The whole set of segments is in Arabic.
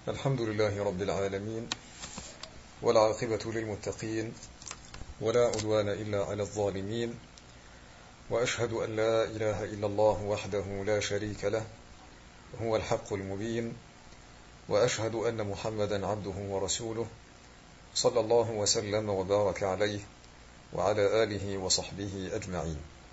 الحمد لله رب العالمين، والعاقبة للمتقين، ولا عدوان إلا على الظالمين، وأشهد أن لا إله إلا الله وحده لا شريك له هو الحق المبين، وأشهد أن محمدا عبده ورسوله صلى الله وسلم وبارك عليه وعلى آله وصحبه أجمعين.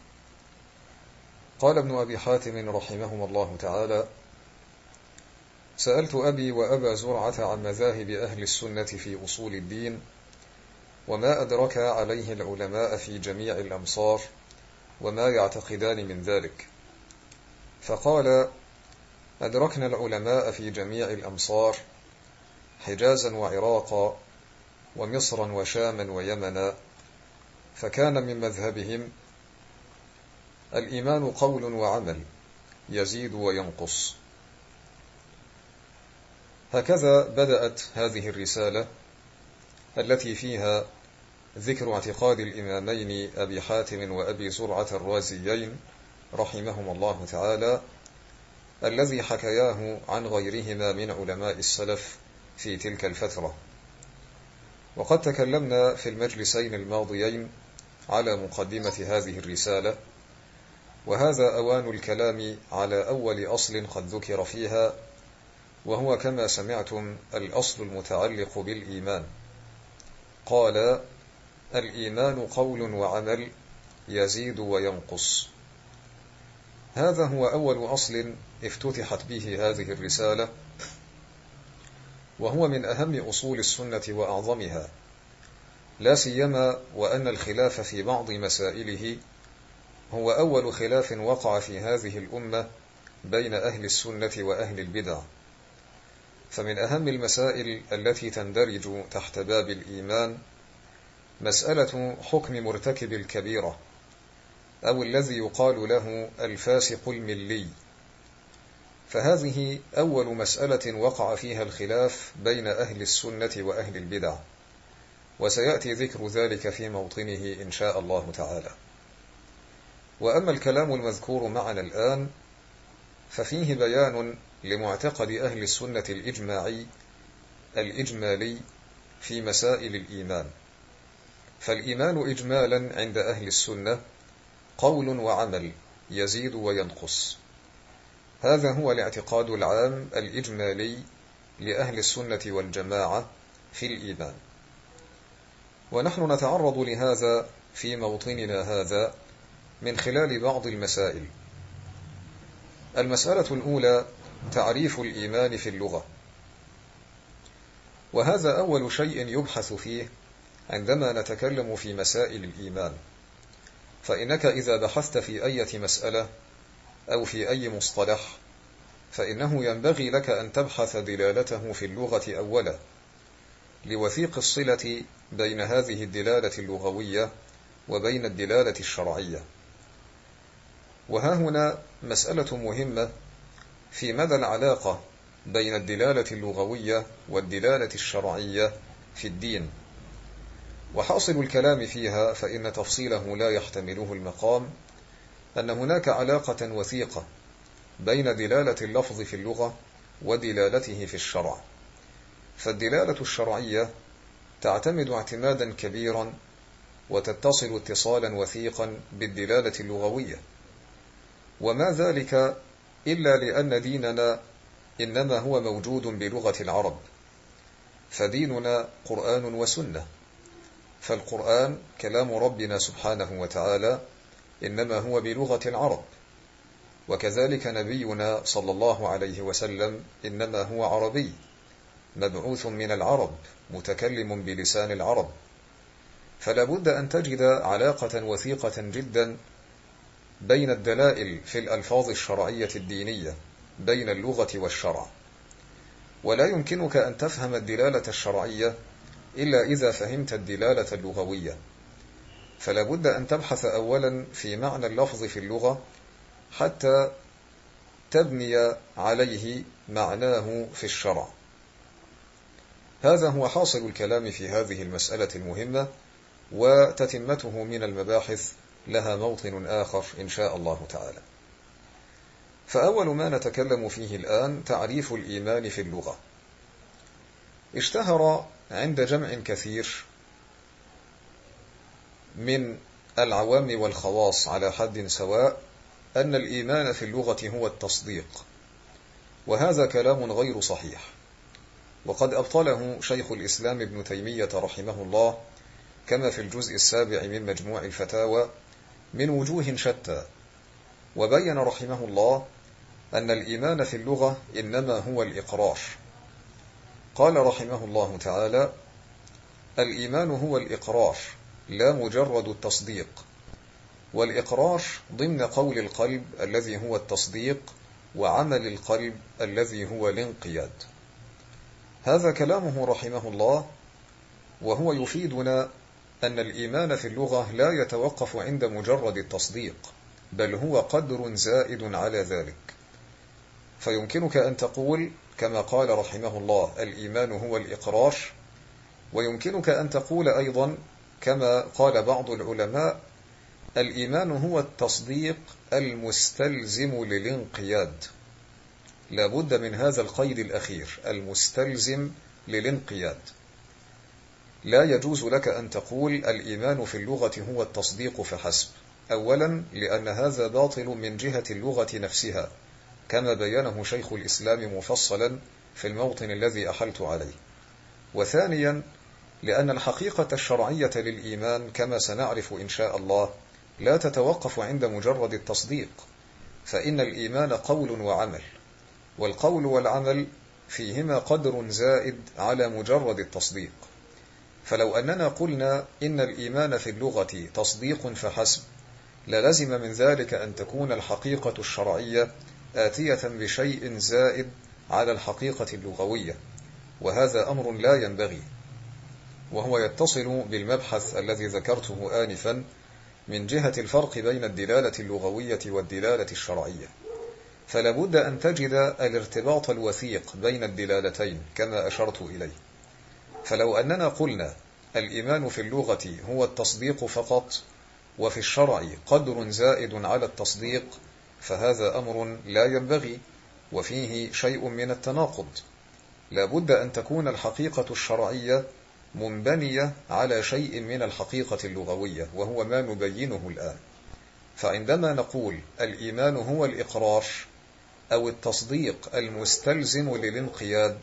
قال ابن أبي حاتم رحمه الله تعالى: سألت أبي وأبا زرعة عن مذاهب أهل السنة في أصول الدين، وما أدرك عليه العلماء في جميع الأمصار، وما يعتقدان من ذلك. فقال: أدركنا العلماء في جميع الأمصار، حجازا وعراقا ومصرا وشاما ويمنا، فكان من مذهبهم الإيمان قول وعمل يزيد وينقص. هكذا بدأت هذه الرسالة التي فيها ذكر اعتقاد الإمامين أبي حاتم وأبي زرعة الرازيين رحمهم الله تعالى، الذي حكياه عن غيرهما من علماء السلف في تلك الفترة. وقد تكلمنا في المجلسين الماضيين على مقدمة هذه الرسالة، وهذا أوان الكلام على أول أصل قد ذكر فيها، وهو كما سمعتم الأصل المتعلق بالإيمان. قال: الإيمان قول وعمل يزيد وينقص. هذا هو أول أصل افتتحت به هذه الرسالة، وهو من أهم أصول السنة وأعظمها، لا سيما وأن الخلاف في بعض مسائله هو أول خلاف وقع في هذه الأمة بين أهل السنة وأهل البدع. فمن أهم المسائل التي تندرج تحت باب الإيمان مسألة حكم مرتكب الكبيرة، أو الذي يقال له الفاسق الملي. فهذه أول مسألة وقع فيها الخلاف بين أهل السنة وأهل البدع، وسيأتي ذكر ذلك في موطنه إن شاء الله تعالى. وأما الكلام المذكور معنا الآن ففيه بيان لمعتقد أهل السنة الإجمالي في مسائل الإيمان. فالإيمان إجمالا عند أهل السنة قول وعمل يزيد وينقص. هذا هو الاعتقاد العام الإجمالي لأهل السنة والجماعة في الإيمان. ونحن نتعرض لهذا في موطننا هذا من خلال بعض المسائل. المسألة الأولى تعريف الإيمان في اللغة، وهذا أول شيء يبحث فيه عندما نتكلم في مسائل الإيمان. فإنك إذا بحثت في أي مسألة أو في أي مصطلح فإنه ينبغي لك أن تبحث دلالته في اللغة أولا، لوثيق الصلة بين هذه الدلالة اللغوية وبين الدلالة الشرعية. وها هنا مسألة مهمة في مدى العلاقة بين الدلالة اللغوية والدلالة الشرعية في الدين. وحاصل الكلام فيها، فإن تفصيله لا يحتمله المقام، أن هناك علاقة وثيقة بين دلالة اللفظ في اللغة ودلالته في الشرع. فالدلالة الشرعية تعتمد اعتمادا كبيرا وتتصل اتصالا وثيقا بالدلالة اللغوية، وما ذلك إلا لأن ديننا إنما هو موجود بلغة العرب، فديننا قرآن وسنة. فالقرآن كلام ربنا سبحانه وتعالى إنما هو بلغة العرب، وكذلك نبينا صلى الله عليه وسلم إنما هو عربي، مبعوث من العرب، متكلم بلسان العرب. فلا بد أن تجد علاقة وثيقة جدا بين الدلائل في الألفاظ الشرعية الدينية، بين اللغة والشرع. ولا يمكنك أن تفهم الدلالة الشرعية إلا إذا فهمت الدلالة اللغوية. فلا بد أن تبحث أولا في معنى اللفظ في اللغة حتى تبني عليه معناه في الشرع. هذا هو حاصل الكلام في هذه المسألة المهمة، وتتمته من المباحث لها موطن آخر إن شاء الله تعالى. فأول ما نتكلم فيه الآن تعريف الإيمان في اللغة. اشتهر عند جمع كثير من العوام والخواص على حد سواء أن الإيمان في اللغة هو التصديق، وهذا كلام غير صحيح، وقد أبطله شيخ الإسلام ابن تيمية رحمه الله كما في الجزء السابع من مجموع الفتاوى من وجوه شتى، وبين رحمه الله أن الإيمان في اللغة إنما هو الإقرار. قال رحمه الله تعالى: الإيمان هو الإقرار لا مجرد التصديق، والإقرار ضمن قول القلب الذي هو التصديق وعمل القلب الذي هو الانقياد. هذا كلامه رحمه الله، وهو يفيدنا أن الإيمان في اللغة لا يتوقف عند مجرد التصديق، بل هو قدر زائد على ذلك. فيمكنك أن تقول كما قال رحمه الله: الإيمان هو الإقرار، ويمكنك أن تقول أيضا كما قال بعض العلماء: الإيمان هو التصديق المستلزم للانقياد. لا بد من هذا القيد الأخير، المستلزم للانقياد. لا يجوز لك أن تقول الإيمان في اللغة هو التصديق فحسب، أولا لأن هذا باطل من جهة اللغة نفسها كما بينه شيخ الإسلام مفصلا في الموطن الذي أحلت عليه، وثانيا لأن الحقيقة الشرعية للإيمان كما سنعرف إن شاء الله لا تتوقف عند مجرد التصديق، فإن الإيمان قول وعمل، والقول والعمل فيهما قدر زائد على مجرد التصديق. فلو أننا قلنا إن الإيمان في اللغة تصديق فحسب، للزم من ذلك أن تكون الحقيقة الشرعية آتية بشيء زائد على الحقيقة اللغوية، وهذا أمر لا ينبغي، وهو يتصل بالمبحث الذي ذكرته آنفا من جهة الفرق بين الدلالة اللغوية والدلالة الشرعية. فلا بد أن تجد الارتباط الوثيق بين الدلالتين كما أشرت إليه. فلو أننا قلنا الإيمان في اللغة هو التصديق فقط، وفي الشرع قدر زائد على التصديق، فهذا أمر لا ينبغي وفيه شيء من التناقض. لا بد أن تكون الحقيقة الشرعية منبنية على شيء من الحقيقة اللغوية، وهو ما نبينه الآن. فعندما نقول الإيمان هو الإقرار أو التصديق المستلزم للانقياد،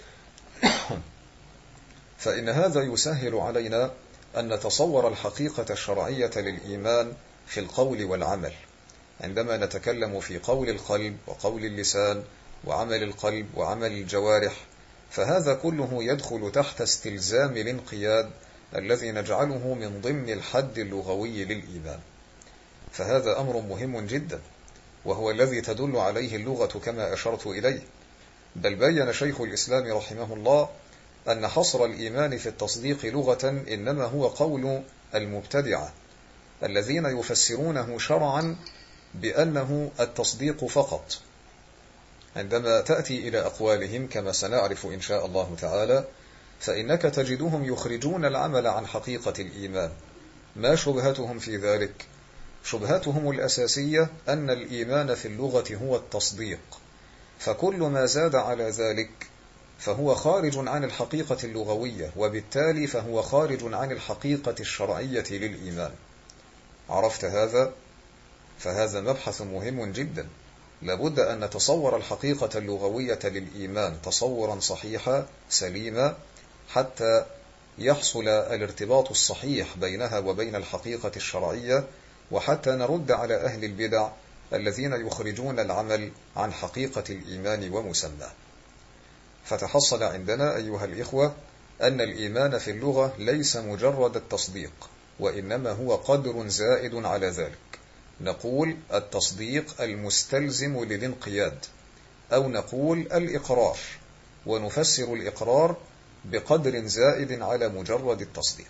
فإن هذا يسهل علينا أن نتصور الحقيقة الشرعية للإيمان في القول والعمل، عندما نتكلم في قول القلب وقول اللسان وعمل القلب وعمل الجوارح، فهذا كله يدخل تحت استلزام الانقياد الذي نجعله من ضمن الحد اللغوي للإيمان. فهذا أمر مهم جدا، وهو الذي تدل عليه اللغة كما أشرت إليه. بل بين شيخ الإسلام رحمه الله أن حصر الإيمان في التصديق لغة إنما هو قول المبتدعة الذين يفسرونه شرعا بأنه التصديق فقط. عندما تأتي إلى أقوالهم كما سنعرف إن شاء الله تعالى، فإنك تجدهم يخرجون العمل عن حقيقة الإيمان. ما شبهتهم في ذلك؟ شبهتهم الأساسية أن الإيمان في اللغة هو التصديق، فكل ما زاد على ذلك فهو خارج عن الحقيقة اللغوية، وبالتالي فهو خارج عن الحقيقة الشرعية للإيمان. عرفت هذا؟ فهذا مبحث مهم جدا. لابد أن نتصور الحقيقة اللغوية للإيمان تصورا صحيحا سليما، حتى يحصل الارتباط الصحيح بينها وبين الحقيقة الشرعية، وحتى نرد على أهل البدع الذين يخرجون العمل عن حقيقة الإيمان ومسماه. فتحصل عندنا أيها الإخوة أن الإيمان في اللغة ليس مجرد التصديق، وإنما هو قدر زائد على ذلك. نقول التصديق المستلزم للانقياد، أو نقول الإقرار، ونفسر الإقرار بقدر زائد على مجرد التصديق.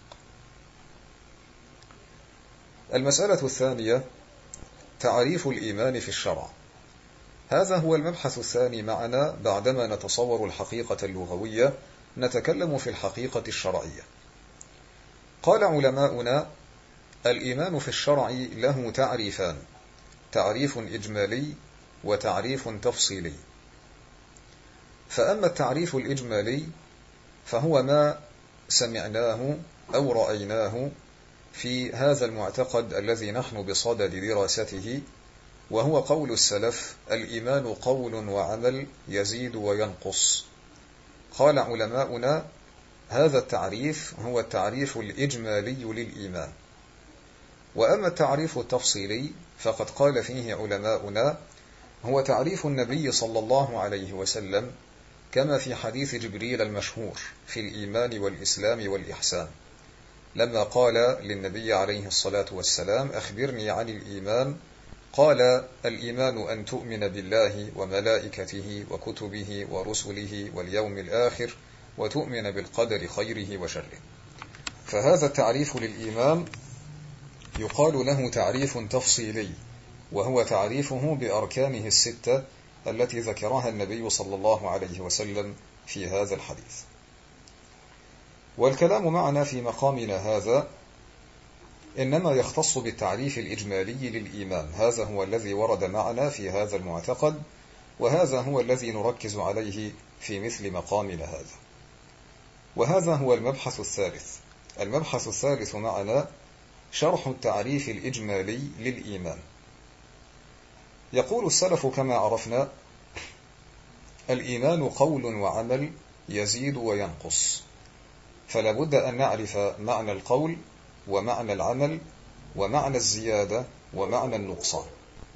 المسألة الثانية تعريف الإيمان في الشرع. هذا هو المبحث الثاني معنا. بعدما نتصور الحقيقة اللغوية نتكلم في الحقيقة الشرعية. قال علماؤنا: الإيمان في الشرع له تعريفان: تعريف إجمالي وتعريف تفصيلي. فأما التعريف الإجمالي فهو ما سمعناه أو رأيناه في هذا المعتقد الذي نحن بصدد دراسته، وهو قول السلف: الإيمان قول وعمل يزيد وينقص. قال علماؤنا: هذا التعريف هو التعريف الإجمالي للإيمان. وأما التعريف التفصيلي فقد قال فيه علماؤنا: هو تعريف النبي صلى الله عليه وسلم كما في حديث جبريل المشهور في الإيمان والإسلام والإحسان، لما قال للنبي عليه الصلاة والسلام: أخبرني عن الإيمان. قال: الإيمان أن تؤمن بالله وملائكته وكتبه ورسله واليوم الآخر وتؤمن بالقدر خيره وشره. فهذا التعريف للإيمان يقال له تعريف تفصيلي، وهو تعريفه بأركانه الستة التي ذكرها النبي صلى الله عليه وسلم في هذا الحديث. والكلام معنا في مقامنا هذا إنما يختص بالتعريف الإجمالي للإيمان، هذا هو الذي ورد معنا في هذا المعتقد، وهذا هو الذي نركز عليه في مثل مقامنا هذا. وهذا هو المبحث الثالث. المبحث الثالث معنا شرح التعريف الإجمالي للإيمان. يقول السلف كما عرفنا: الإيمان قول وعمل يزيد وينقص. فلا بد أن نعرف معنى القول ومعنى العمل ومعنى الزيادة ومعنى النقصان.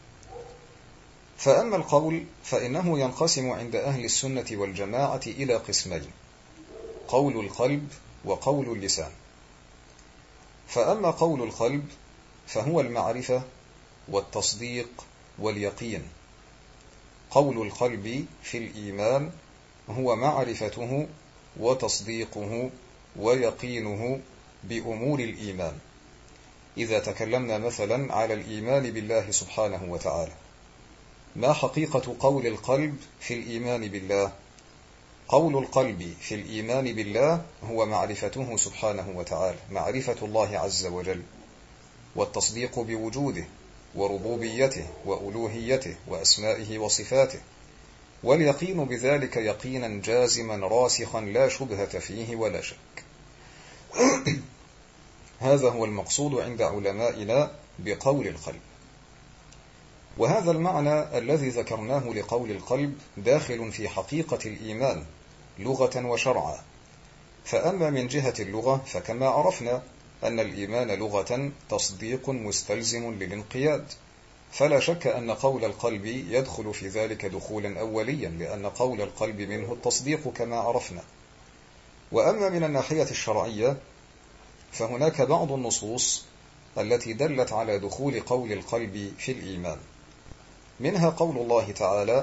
فأما القول فإنه ينقسم عند أهل السنة والجماعة إلى قسمين: قول القلب وقول اللسان. فأما قول القلب فهو المعرفة والتصديق واليقين. قول القلب في الإيمان هو معرفته وتصديقه ويقينه بأمور الإيمان. إذا تكلمنا مثلا على الإيمان بالله سبحانه وتعالى، ما حقيقة قول القلب في الإيمان بالله؟ قول القلب في الإيمان بالله هو معرفته سبحانه وتعالى، معرفة الله عز وجل، والتصديق بوجوده وربوبيته وألوهيته وأسمائه وصفاته، واليقين بذلك يقينا جازما راسخا لا شبهة فيه ولا شك. هذا هو المقصود عند علمائنا بقول القلب. وهذا المعنى الذي ذكرناه لقول القلب داخل في حقيقة الإيمان لغة وشرعا. فأما من جهة اللغة فكما عرفنا أن الإيمان لغة تصديق مستلزم للانقياد، فلا شك أن قول القلب يدخل في ذلك دخولا أوليا، لأن قول القلب منه التصديق كما عرفنا. وأما من الناحية الشرعية فهناك بعض النصوص التي دلت على دخول قول القلب في الإيمان، منها قول الله تعالى: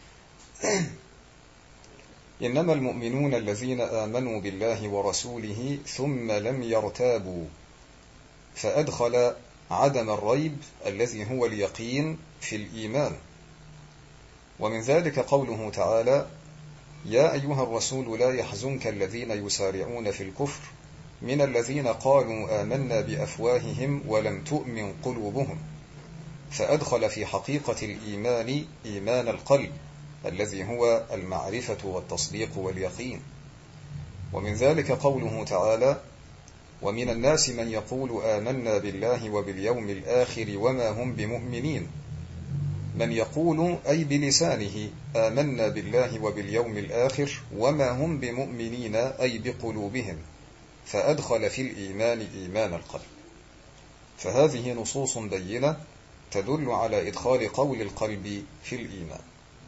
إنما المؤمنون الذين آمنوا بالله ورسوله ثم لم يرتابوا، فأدخل عدم الريب الذي هو اليقين في الإيمان. ومن ذلك قوله تعالى: يا أيها الرسول لا يحزنك الذين يسارعون في الكفر من الذين قالوا آمنا بأفواههم ولم تؤمن قلوبهم، فأدخل في حقيقة الإيمان إيمان القلب الذي هو المعرفة والتصديق واليقين. ومن ذلك قوله تعالى: ومن الناس من يقول آمنا بالله وباليوم الآخر وما هم بمؤمنين. من يقول أي بلسانه آمنا بالله وباليوم الآخر وما هم بمؤمنين أي بقلوبهم، فأدخل في الإيمان إيمان القلب. فهذه نصوص بينة تدل على إدخال قول القلب في الإيمان.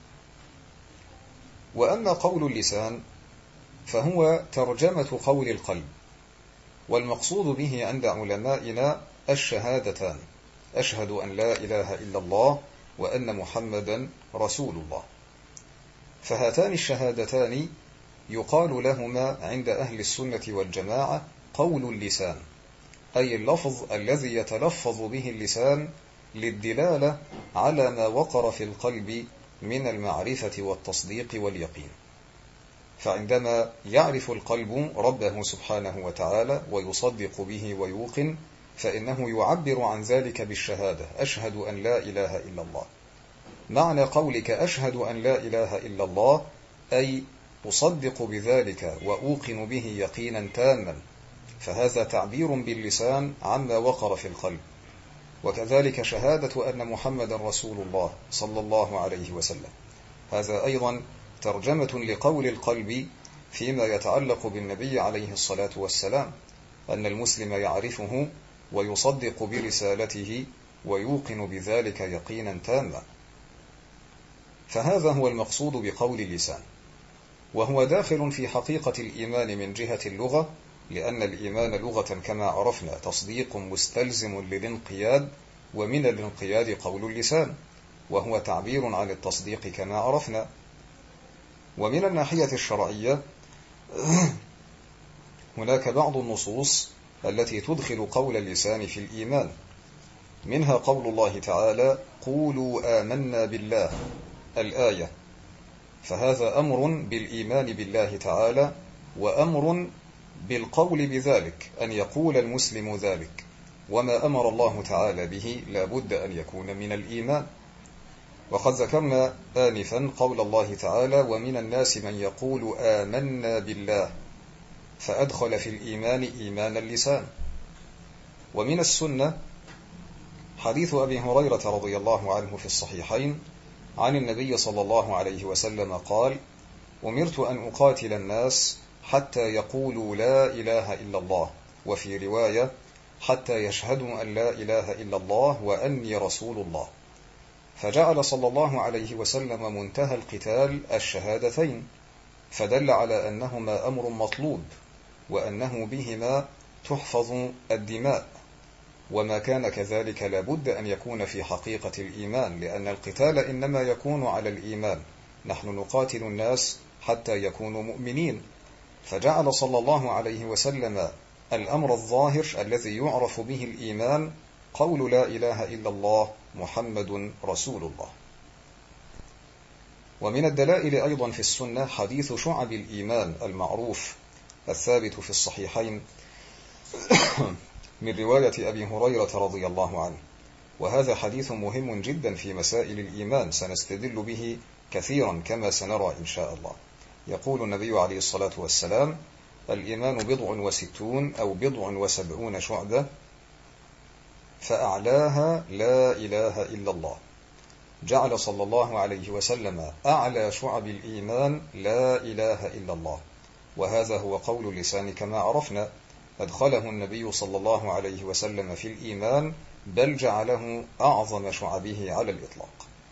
وأما قول اللسان فهو ترجمة قول القلب، والمقصود به عند علمائنا الشهادتان: أشهد أن لا إله إلا الله وأن محمدا رسول الله. فهاتان الشهادتان يقال لهما عند أهل السنة والجماعة قول اللسان، أي اللفظ الذي يتلفظ به اللسان للدلالة على ما وقر في القلب من المعرفة والتصديق واليقين. فعندما يعرف القلب ربه سبحانه وتعالى ويصدق به ويوقن، فإنه يعبر عن ذلك بالشهادة: أشهد أن لا إله إلا الله. معنى قولك أشهد أن لا إله إلا الله أي أصدق بذلك وأوقن به يقينا تاما، فهذا تعبير باللسان عما وقر في القلب. وكذلك شهادة أن محمد رسول الله صلى الله عليه وسلم، هذا أيضا ترجمة لقول القلب فيما يتعلق بالنبي عليه الصلاة والسلام، أن المسلم يعرفه ويصدق برسالته ويوقن بذلك يقينا تاما. فهذا هو المقصود بقول اللسان، وهو داخل في حقيقة الإيمان من جهة اللغة، لأن الإيمان لغة كما عرفنا تصديق مستلزم للانقياد، ومن الانقياد قول اللسان، وهو تعبير عن التصديق كما عرفنا. ومن الناحية الشرعية هناك بعض النصوص التي تدخل قول اللسان في الإيمان، منها قول الله تعالى: قولوا آمنا بالله، الآية، فهذا أمر بالإيمان بالله تعالى، وأمر بالقول بذلك، أن يقول المسلم ذلك، وما أمر الله تعالى به لا بد أن يكون من الإيمان. وقد ذكرنا آنفا قول الله تعالى: ومن الناس من يقول آمنا بالله، فأدخل في الإيمان إيمان اللسان. ومن السنة حديث أبي هريرة رضي الله عنه في الصحيحين عن النبي صلى الله عليه وسلم قال: أمرت أن أقاتل الناس حتى يقولوا لا إله إلا الله، وفي رواية حتى يشهدوا أن لا إله إلا الله وأني رسول الله. فجعل صلى الله عليه وسلم منتهى القتال الشهادتين، فدل على أنهما أمر مطلوب، وأنه بهما تحفظ الدماء، وما كان كذلك لابد أن يكون في حقيقة الإيمان، لأن القتال إنما يكون على الإيمان، نحن نقاتل الناس حتى يكونوا مؤمنين. فجعل صلى الله عليه وسلم الأمر الظاهر الذي يعرف به الإيمان قول لا إله إلا الله محمد رسول الله. ومن الدلائل أيضا في السنة حديث شعب الإيمان المعروف الثابت في الصحيحين من رواية أبي هريرة رضي الله عنه، وهذا حديث مهم جدا في مسائل الإيمان، سنستدل به كثيرا كما سنرى إن شاء الله. يقول النبي عليه الصلاة والسلام: الإيمان 67 أو 70 شعبة، فأعلاها لا إله إلا الله. جعل صلى الله عليه وسلم أعلى شعب الإيمان لا إله إلا الله، وهذا هو قول اللسان كما عرفنا، أدخله النبي صلى الله عليه وسلم في الإيمان، بل جعله أعظم شعبه على الإطلاق.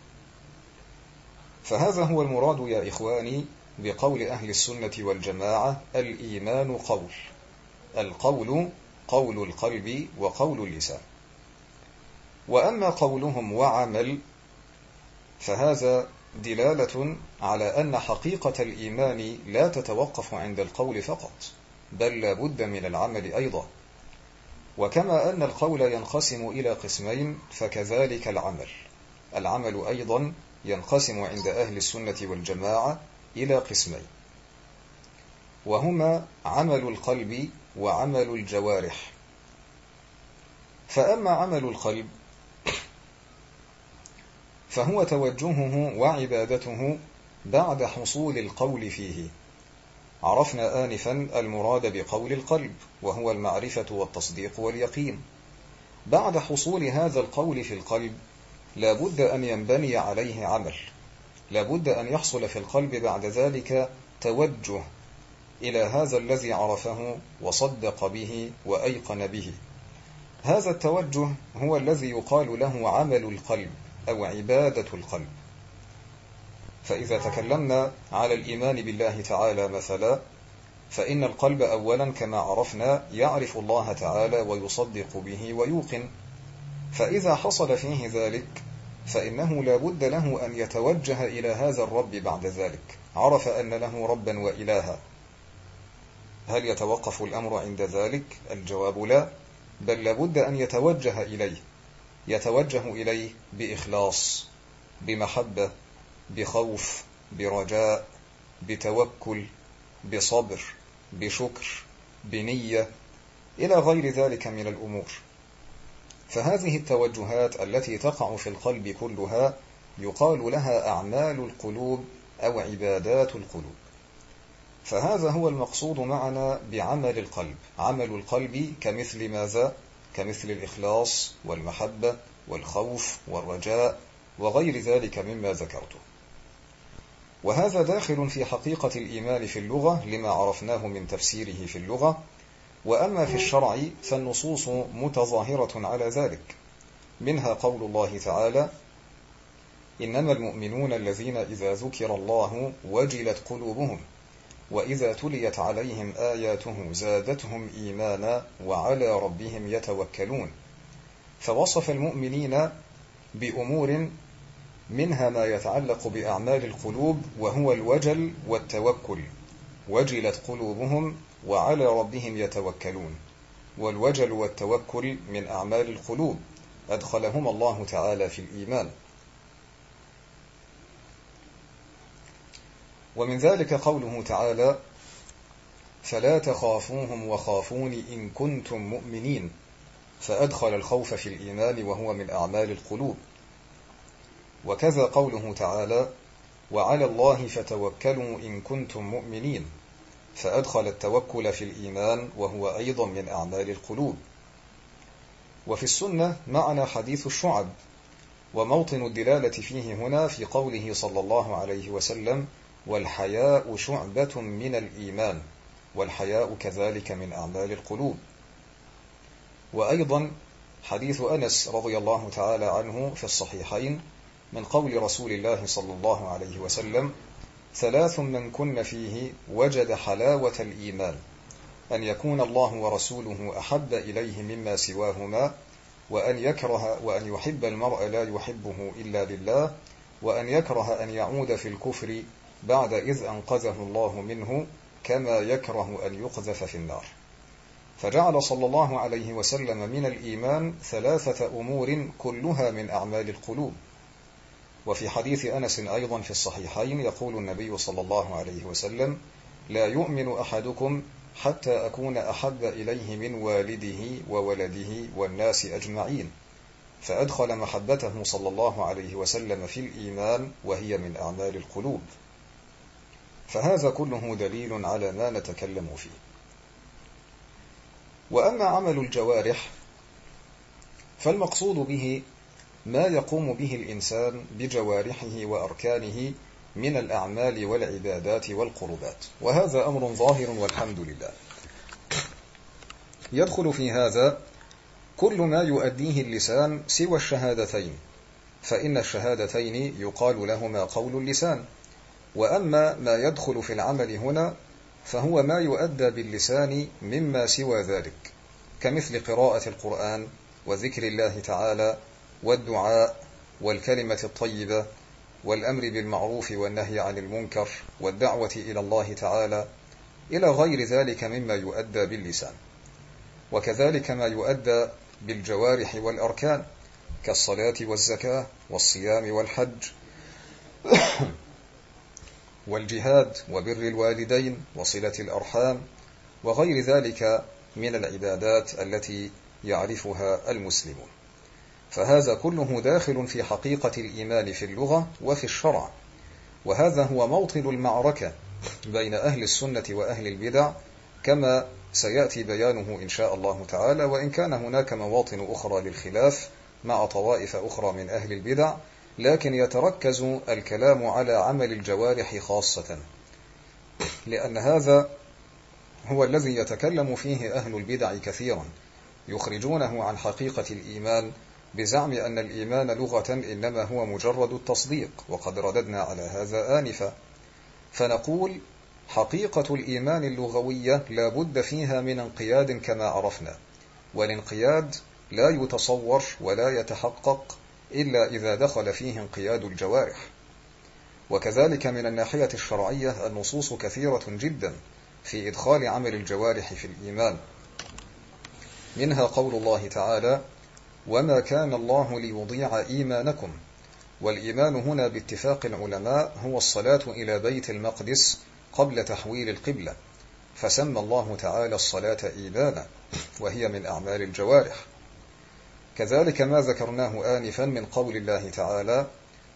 فهذا هو المراد يا إخواني بقول أهل السنة والجماعة: الإيمان قول، القول قول القلب وقول اللسان. وأما قولهم وعمل فهذا دلالة على أن حقيقة الإيمان لا تتوقف عند القول فقط، بل لا بد من العمل أيضا. وكما أن القول ينقسم إلى قسمين، فكذلك العمل أيضا ينقسم عند أهل السنة والجماعة إلى قسمين، وهما عمل القلب وعمل الجوارح. فأما عمل القلب فهو توجهه وعبادته بعد حصول القول فيه. عرفنا آنفا المراد بقول القلب، وهو المعرفة والتصديق واليقين. بعد حصول هذا القول في القلب لا بد أن ينبني عليه عمل، لا بد أن يحصل في القلب بعد ذلك توجه إلى هذا الذي عرفه وصدق به وأيقن به. هذا التوجه هو الذي يقال له عمل القلب أو عبادة القلب. فإذا تكلمنا على الإيمان بالله تعالى مثلا، فإن القلب أولا كما عرفنا يعرف الله تعالى ويصدق به ويوقن، فإذا حصل فيه ذلك فإنه لا بد له أن يتوجه إلى هذا الرب بعد ذلك، عرف أن له ربا وإلها. هل يتوقف الأمر عند ذلك؟ الجواب لا، بل لا بد أن يتوجه إليه، يتوجه إليه بإخلاص، بمحبة، بخوف، برجاء، بتوكل، بصبر، بشكر، بنية، إلى غير ذلك من الأمور. فهذه التوجهات التي تقع في القلب كلها يقال لها أعمال القلوب أو عبادات القلوب. فهذا هو المقصود معنا بعمل القلب. عمل القلب كمثل ماذا؟ كمثل الإخلاص والمحبة والخوف والرجاء وغير ذلك مما ذكرته. وهذا داخل في حقيقة الإيمان في اللغة لما عرفناه من تفسيره في اللغة. وأما في الشرع فالنصوص متظاهرة على ذلك، منها قول الله تعالى: إنما المؤمنون الذين إذا ذكر الله وجلت قلوبهم وإذا تليت عليهم آياته زادتهم إيمانا وعلى ربهم يتوكلون. فوصف المؤمنين بأمور منها ما يتعلق بأعمال القلوب وهو الوجل والتوكل. وجلت قلوبهم وعلى ربهم يتوكلون، والوجل والتوكل من أعمال القلوب أدخلهم الله تعالى في الإيمان. ومن ذلك قوله تعالى: فلا تخافوهم وخافون إن كنتم مؤمنين، فأدخل الخوف في الإيمان وهو من أعمال القلوب. وكذا قوله تعالى: وعلى الله فتوكلوا إن كنتم مؤمنين، فأدخل التوكل في الإيمان وهو أيضا من أعمال القلوب. وفي السنة معنى حديث الشعب، وموطن الدلالة فيه هنا في قوله صلى الله عليه وسلم: والحياء شعبة من الإيمان، والحياء كذلك من أعمال القلوب. وأيضا حديث أنس رضي الله تعالى عنه في الصحيحين من قول رسول الله صلى الله عليه وسلم: ثلاث من كن فيه وجد حلاوة الإيمان، أن يكون الله ورسوله أحب إليه مما سواهما، وأن يحب المرء لا يحبه إلا لله، وأن يكره أن يعود في الكفر بعد إذ أنقذه الله منه، كما يكره أن يقذف في النار. فجعل صلى الله عليه وسلم من الإيمان ثلاثة أمور كلها من أعمال القلوب. وفي حديث أنس أيضا في الصحيحين يقول النبي صلى الله عليه وسلم: لا يؤمن أحدكم حتى أكون أحب إليه من والده وولده والناس أجمعين، فأدخل محبته صلى الله عليه وسلم في الإيمان وهي من أعمال القلوب. فهذا كله دليل على ما نتكلم فيه. وأما عمل الجوارح فالمقصود به ما يقوم به الإنسان بجوارحه وأركانه من الأعمال والعبادات والقربات، وهذا أمر ظاهر والحمد لله. يدخل في هذا كل ما يؤديه اللسان سوى الشهادتين، فإن الشهادتين يقال لهما قول اللسان. وأما ما يدخل في العمل هنا فهو ما يؤدى باللسان مما سوى ذلك، كمثل قراءة القرآن وذكر الله تعالى والدعاء والكلمة الطيبة والأمر بالمعروف والنهي عن المنكر والدعوة إلى الله تعالى إلى غير ذلك مما يؤدى باللسان. وكذلك ما يؤدى بالجوارح والأركان كالصلاة والزكاة والصيام والحج والجهاد وبر الوالدين وصلة الأرحام وغير ذلك من العبادات التي يعرفها المسلمون. فهذا كله داخل في حقيقة الإيمان في اللغة وفي الشرع، وهذا هو موطن المعركة بين أهل السنة وأهل البدع، كما سيأتي بيانه إن شاء الله تعالى، وإن كان هناك مواطن أخرى للخلاف مع طوائف أخرى من أهل البدع، لكن يتركز الكلام على عمل الجوارح خاصة، لأن هذا هو الذي يتكلم فيه أهل البدع كثيرا، يخرجونه عن حقيقة الإيمان بزعم أن الإيمان لغة إنما هو مجرد التصديق، وقد رددنا على هذا آنفا. فنقول حقيقة الإيمان اللغوية لا بد فيها من انقياد كما عرفنا، والانقياد لا يتصور ولا يتحقق إلا إذا دخل فيه انقياد الجوارح. وكذلك من الناحية الشرعية النصوص كثيرة جدا في إدخال عمل الجوارح في الإيمان، منها قول الله تعالى: وما كان الله ليضيع إيمانكم. والإيمان هنا باتفاق العلماء هو الصلاة إلى بيت المقدس قبل تحويل القبلة، فسمى الله تعالى الصلاة إيمانا، وهي من أعمال الجوارح. كذلك ما ذكرناه آنفا من قول الله تعالى: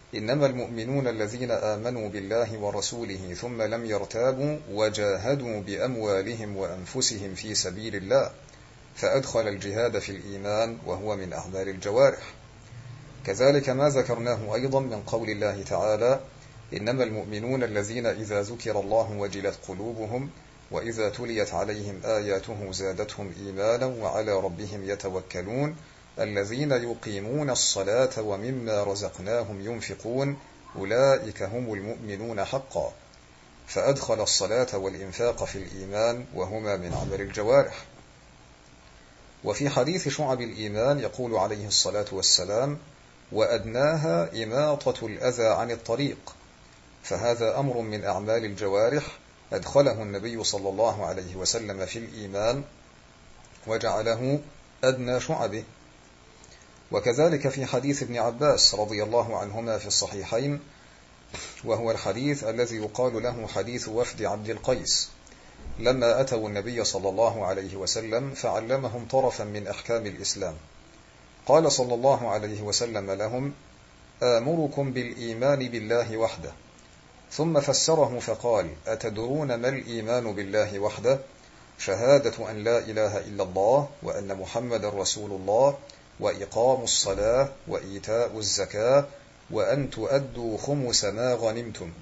إنما المؤمنون الذين آمنوا بالله ورسوله ثم لم يرتابوا وجاهدوا بأموالهم وأنفسهم في سبيل الله، فأدخل الجهاد في الإيمان وهو من أعمال الجوارح. كذلك ما ذكرناه أيضا من قول الله تعالى: إنما المؤمنون الذين إذا ذكر الله وجلت قلوبهم وإذا تليت عليهم آياته زادتهم إيمانا وعلى ربهم يتوكلون الذين يقيمون الصلاة ومما رزقناهم ينفقون أولئك هم المؤمنون حقا، فأدخل الصلاة والإنفاق في الإيمان وهما من عمل الجوارح. وفي حديث شعب الإيمان يقول عليه الصلاة والسلام: وأدناها إماطة الأذى عن الطريق، فهذا أمر من أعمال الجوارح أدخله النبي صلى الله عليه وسلم في الإيمان وجعله أدنى شعبه. وكذلك في حديث ابن عباس رضي الله عنهما في الصحيحين، وهو الحديث الذي يقال له حديث وفد عبد القيس، لما أتوا النبي صلى الله عليه وسلم فعلمهم طرفا من أحكام الإسلام، قال صلى الله عليه وسلم لهم: آمركم بالإيمان بالله وحده، ثم فسره فقال: أتدرون ما الإيمان بالله وحده؟ شهادة أن لا إله إلا الله وأن محمد رسول الله وإقام الصلاة وإيتاء الزكاة وأن تؤدوا خمس ما غنمتم.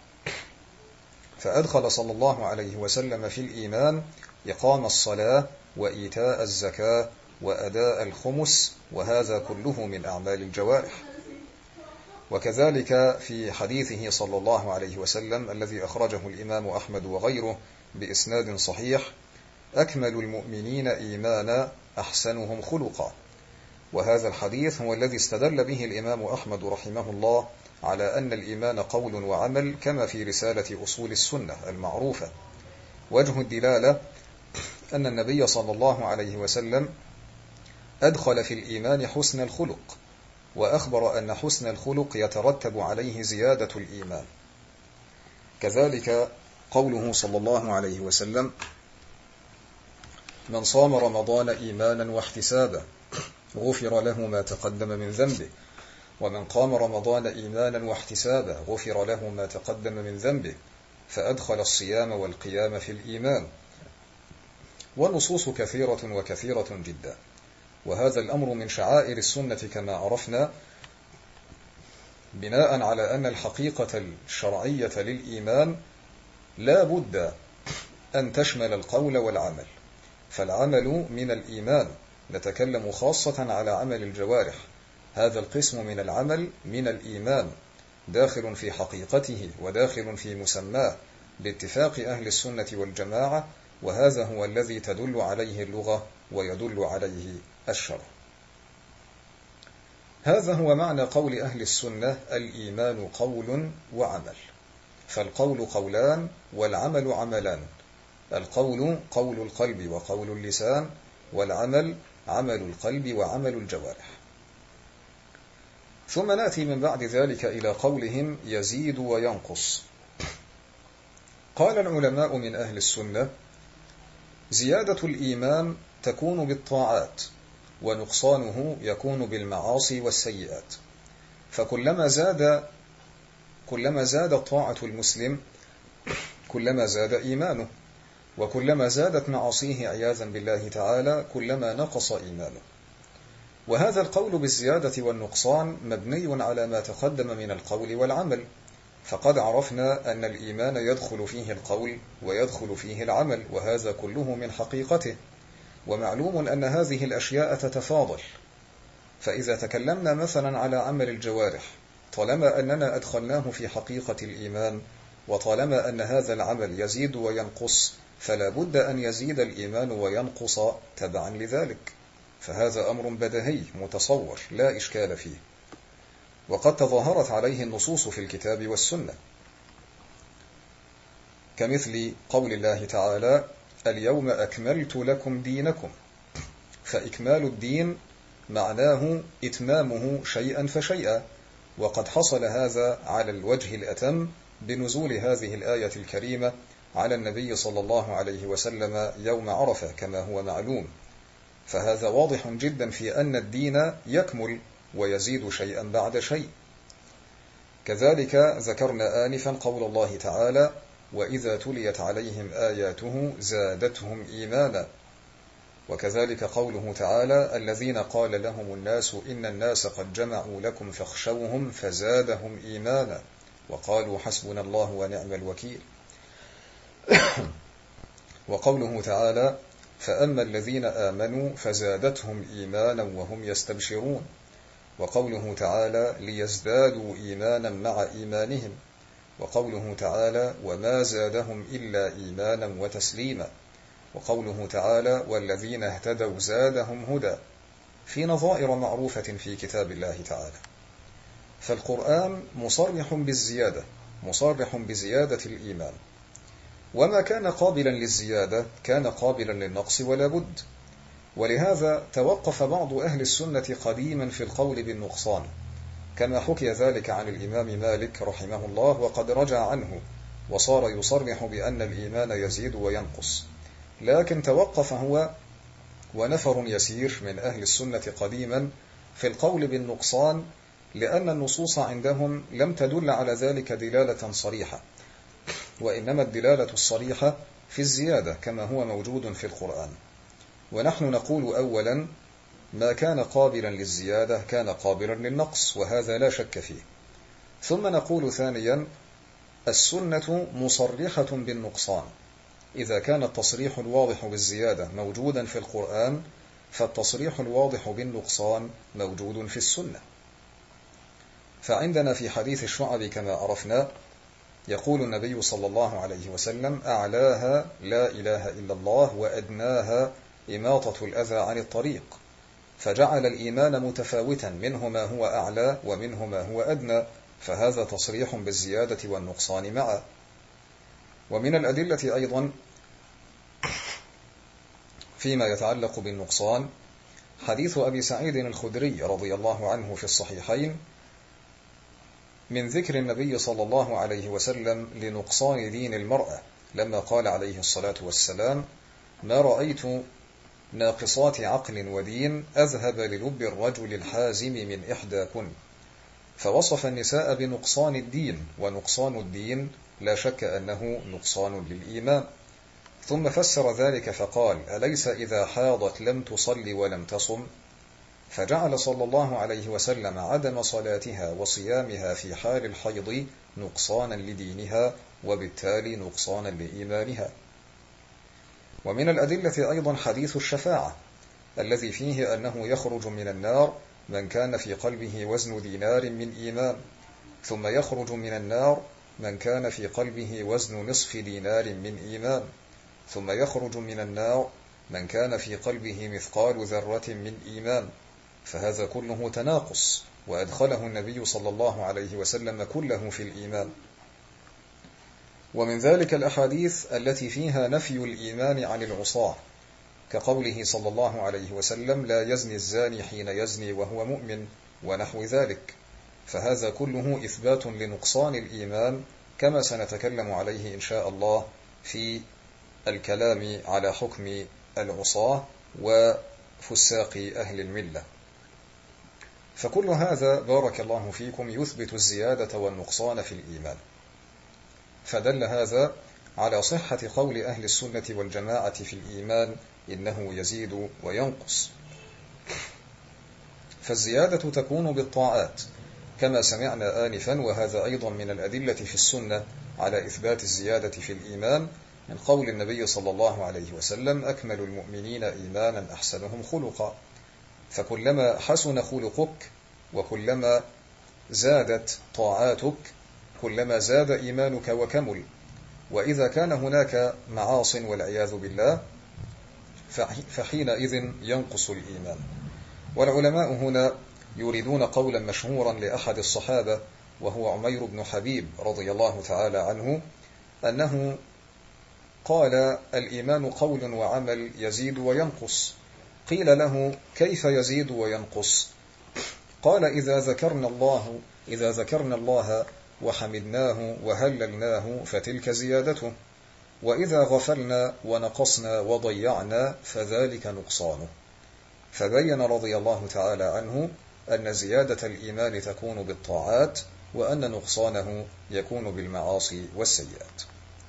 فأدخل صلى الله عليه وسلم في الإيمان إقام الصلاة وإيتاء الزكاة وأداء الخمس، وهذا كله من أعمال الجوارح. وكذلك في حديثه صلى الله عليه وسلم الذي أخرجه الإمام أحمد وغيره بإسناد صحيح: أكمل المؤمنين إيمانا أحسنهم خلقا. وهذا الحديث هو الذي استدل به الإمام أحمد رحمه الله على أن الإيمان قول وعمل، كما في رسالة أصول السنة المعروفة. وجه الدلالة أن النبي صلى الله عليه وسلم أدخل في الإيمان حسن الخلق، وأخبر أن حسن الخلق يترتب عليه زيادة الإيمان. كذلك قوله صلى الله عليه وسلم: من صام رمضان إيمانا واحتسابا غفر له ما تقدم من ذنبه، ومن قام رمضان إيمانا واحتسابا غفر له ما تقدم من ذنبه، فأدخل الصيام والقيام في الإيمان. والنصوص كثيرة وكثيرة جدا، وهذا الأمر من شعائر السنة كما عرفنا، بناء على أن الحقيقة الشرعية للإيمان لا بد أن تشمل القول والعمل، فالعمل من الإيمان. نتكلم خاصة على عمل الجوارح، هذا القسم من العمل من الإيمان، داخل في حقيقته وداخل في مسماه باتفاق أهل السنة والجماعة، وهذا هو الذي تدل عليه اللغة ويدل عليه الشرع. هذا هو معنى قول أهل السنة: الإيمان قول وعمل. فالقول قولان والعمل عملان، القول قول القلب وقول اللسان، والعمل عمل القلب وعمل الجوارح. ثم نأتي من بعد ذلك إلى قولهم يزيد وينقص. قال العلماء من أهل السنة: زيادة الإيمان تكون بالطاعات، ونقصانه يكون بالمعاصي والسيئات. فكلما زادت طاعة المسلم كلما زاد إيمانه، وكلما زادت معاصيه عياذا بالله تعالى كلما نقص إيمانه. وهذا القول بالزيادة والنقصان مبني على ما تقدم من القول والعمل، فقد عرفنا أن الإيمان يدخل فيه القول ويدخل فيه العمل، وهذا كله من حقيقته. ومعلوم أن هذه الأشياء تتفاضل، فإذا تكلمنا مثلا على عمل الجوارح، طالما أننا أدخلناه في حقيقة الإيمان، وطالما أن هذا العمل يزيد وينقص، فلا بد أن يزيد الإيمان وينقص تبعا لذلك، فهذا أمر بديهي متصور لا إشكال فيه، وقد تظاهرت عليه النصوص في الكتاب والسنة، كمثل قول الله تعالى: اليوم أكملت لكم دينكم. فإكمال الدين معناه إتمامه شيئا فشيئا، وقد حصل هذا على الوجه الأتم بنزول هذه الآية الكريمة على النبي صلى الله عليه وسلم يوم عرفة كما هو معلوم. فهذا واضح جدا في أن الدين يكمل ويزيد شيئا بعد شيء. كذلك ذكرنا آنفا قول الله تعالى: وإذا تليت عليهم آياته زادتهم إيمانا. وكذلك قوله تعالى: الذين قال لهم الناس إن الناس قد جمعوا لكم فاخشوهم فزادهم إيمانا وقالوا حسبنا الله ونعم الوكيل. وقوله تعالى: فأما الذين آمنوا فزادتهم إيمانا وهم يستبشرون. وقوله تعالى: ليزدادوا إيمانا مع إيمانهم. وقوله تعالى: وما زادهم إلا إيمانا وتسليما. وقوله تعالى: والذين اهتدوا زادهم هدى، في نظائر معروفة في كتاب الله تعالى. فالقرآن مصرح بزيادة الإيمان، وما كان قابلا للزيادة كان قابلا للنقص ولا بد. ولهذا توقف بعض أهل السنة قديما في القول بالنقصان، كما حكي ذلك عن الإمام مالك رحمه الله، وقد رجع عنه وصار يصرح بأن الإيمان يزيد وينقص. لكن توقف هو ونفر يسير من أهل السنة قديما في القول بالنقصان، لأن النصوص عندهم لم تدل على ذلك دلالة صريحة، وإنما الدلالة الصريحة في الزيادة كما هو موجود في القرآن. ونحن نقول أولا: ما كان قابلا للزيادة كان قابلا للنقص، وهذا لا شك فيه. ثم نقول ثانيا: السنة مصرحة بالنقصان. إذا كان التصريح الواضح بالزيادة موجودا في القرآن، فالتصريح الواضح بالنقصان موجود في السنة. فعندنا في حديث الشعب كما عرفنا يقول النبي صلى الله عليه وسلم: أعلاها لا إله إلا الله، وأدناها إماطة الأذى عن الطريق. فجعل الإيمان متفاوتا، منه ما هو أعلى ومنه ما هو أدنى، فهذا تصريح بالزيادة والنقصان معا. ومن الأدلة أيضا فيما يتعلق بالنقصان حديث أبي سعيد الخدري رضي الله عنه في الصحيحين من ذكر النبي صلى الله عليه وسلم لنقصان دين المرأة، لما قال عليه الصلاة والسلام: ما رأيت ناقصات عقل ودين أذهب للب الرجل الحازم من إحداكن. فوصف النساء بنقصان الدين، ونقصان الدين لا شك أنه نقصان للإيمان. ثم فسر ذلك فقال: أليس إذا حاضت لم تصل ولم تصم؟ فجعل صلى الله عليه وسلم عدم صلاتها وصيامها في حال الحيض نقصانا لدينها، وبالتالي نقصانا لإيمانها. ومن الأدلة أيضا حديث الشفاعة الذي فيه أنه يخرج من النار من كان في قلبه وزن دينار من إيمان، ثم يخرج من النار من كان في قلبه وزن نصف دينار من إيمان، ثم يخرج من النار من كان في قلبه مثقال ذرة من إيمان. فهذا كله تناقص، وأدخله النبي صلى الله عليه وسلم كله في الإيمان. ومن ذلك الأحاديث التي فيها نفي الإيمان عن العصاة، كقوله صلى الله عليه وسلم: لا يزني الزاني حين يزني وهو مؤمن، ونحو ذلك. فهذا كله إثبات لنقصان الإيمان، كما سنتكلم عليه إن شاء الله في الكلام على حكم العصاة وفساق أهل الملة. فكل هذا بارك الله فيكم يثبت الزيادة والنقصان في الإيمان. فدل هذا على صحة قول أهل السنة والجماعة في الإيمان: إنه يزيد وينقص. فالزيادة تكون بالطاعات كما سمعنا آنفا، وهذا أيضا من الأدلة في السنة على إثبات الزيادة في الإيمان، من قول النبي صلى الله عليه وسلم: أكمل المؤمنين إيمانا أحسنهم خلقا. فكلما حسن خلقك وكلما زادت طاعاتك كلما زاد إيمانك وكمل. وإذا كان هناك معاص والعياذ بالله فحينئذ ينقص الإيمان. والعلماء هنا يريدون قولا مشهورا لأحد الصحابة وهو عمير بن حبيب رضي الله تعالى عنه، أنه قال: الإيمان قول وعمل يزيد وينقص. قيل له: كيف يزيد وينقص؟ قال: إذا ذكرنا الله وحمدناه وهللناه فتلك زيادته، وإذا غفلنا ونقصنا وضيعنا فذلك نقصانه. فبين رضي الله تعالى عنه أن زيادة الإيمان تكون بالطاعات، وأن نقصانه يكون بالمعاصي والسيئات.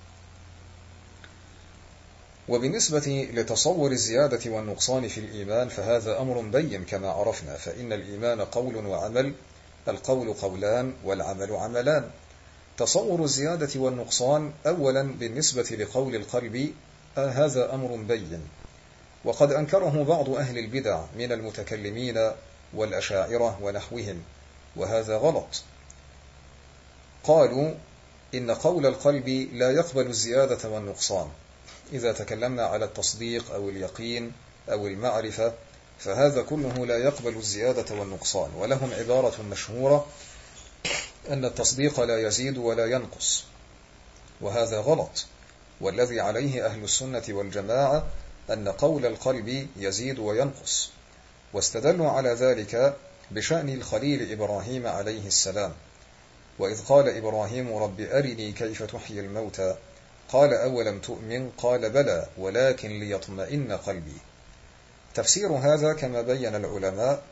وبالنسبة لتصور الزيادة والنقصان في الإيمان فهذا أمر بين كما عرفنا، فإن الإيمان قول وعمل، القول قولان والعمل عملان. تصور الزيادة والنقصان أولا بالنسبة لقول القلب هذا أمر بين، وقد أنكره بعض أهل البدع من المتكلمين والأشاعرة ونحوهم، وهذا غلط. قالوا إن قول القلب لا يقبل الزيادة والنقصان. إذا تكلمنا على التصديق أو اليقين أو المعرفة فهذا كله لا يقبل الزيادة والنقصان، ولهم عبارة مشهورة أن التصديق لا يزيد ولا ينقص، وهذا غلط. والذي عليه أهل السنة والجماعة أن قول القلب يزيد وينقص، واستدلوا على ذلك بشأن الخليل إبراهيم عليه السلام، وإذ قال إبراهيم رب أرني كيف تحيي الموتى قال أولم تؤمن قال بلى ولكن ليطمئن قلبي. تفسير هذا كما بين العلماء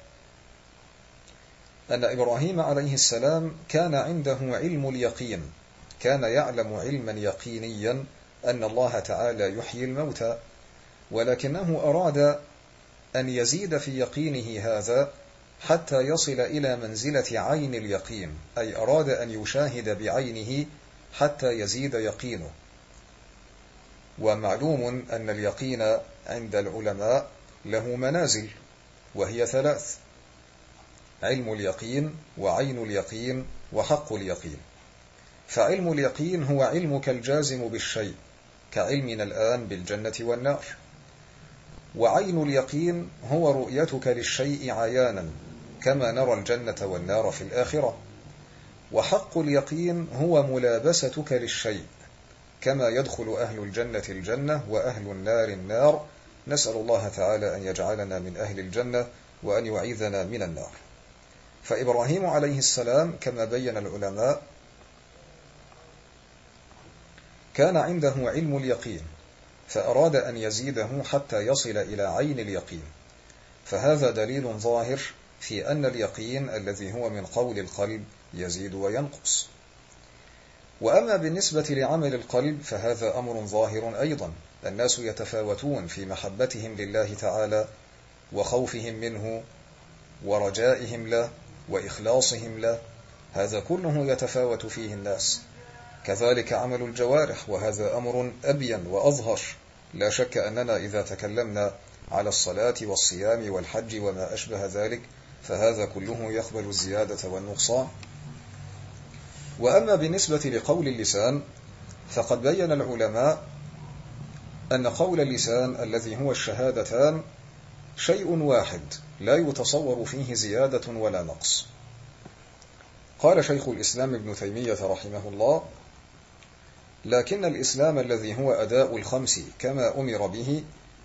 أن إبراهيم عليه السلام كان عنده علم اليقين، كان يعلم علما يقينيا أن الله تعالى يحيي الموتى، ولكنه أراد أن يزيد في يقينه هذا حتى يصل إلى منزلة عين اليقين، أي أراد أن يشاهد بعينه حتى يزيد يقينه. ومعلوم أن اليقين عند العلماء له منازل، وهي ثلاث: علم اليقين وعين اليقين وحق اليقين. فعلم اليقين هو علمك الجازم بالشيء كعلمنا الآن بالجنة والنار، وعين اليقين هو رؤيتك للشيء عيانا كما نرى الجنة والنار في الآخرة، وحق اليقين هو ملابستك للشيء كما يدخل أهل الجنة الجنة وأهل النار النار. نسأل الله تعالى أن يجعلنا من أهل الجنة وأن يعيذنا من النار. فإبراهيم عليه السلام كما بين العلماء كان عنده علم اليقين، فأراد أن يزيده حتى يصل إلى عين اليقين، فهذا دليل ظاهر في أن اليقين الذي هو من قول القلب يزيد وينقص. وأما بالنسبة لعمل القلب فهذا أمر ظاهر أيضا، الناس يتفاوتون في محبتهم لله تعالى وخوفهم منه ورجائهم له وإخلاصهم له، هذا كله يتفاوت فيه الناس. كذلك عمل الجوارح، وهذا أمر أبين وأظهر. لا شك أننا إذا تكلمنا على الصلاة والصيام والحج وما أشبه ذلك فهذا كله يقبل الزيادة والنقصان. وأما بالنسبة لقول اللسان فقد بين العلماء أن قول اللسان الذي هو الشهادتان شيء واحد لا يتصور فيه زيادة ولا نقص. قال شيخ الإسلام ابن تيمية رحمه الله: لكن الإسلام الذي هو أداء الخمس كما أمر به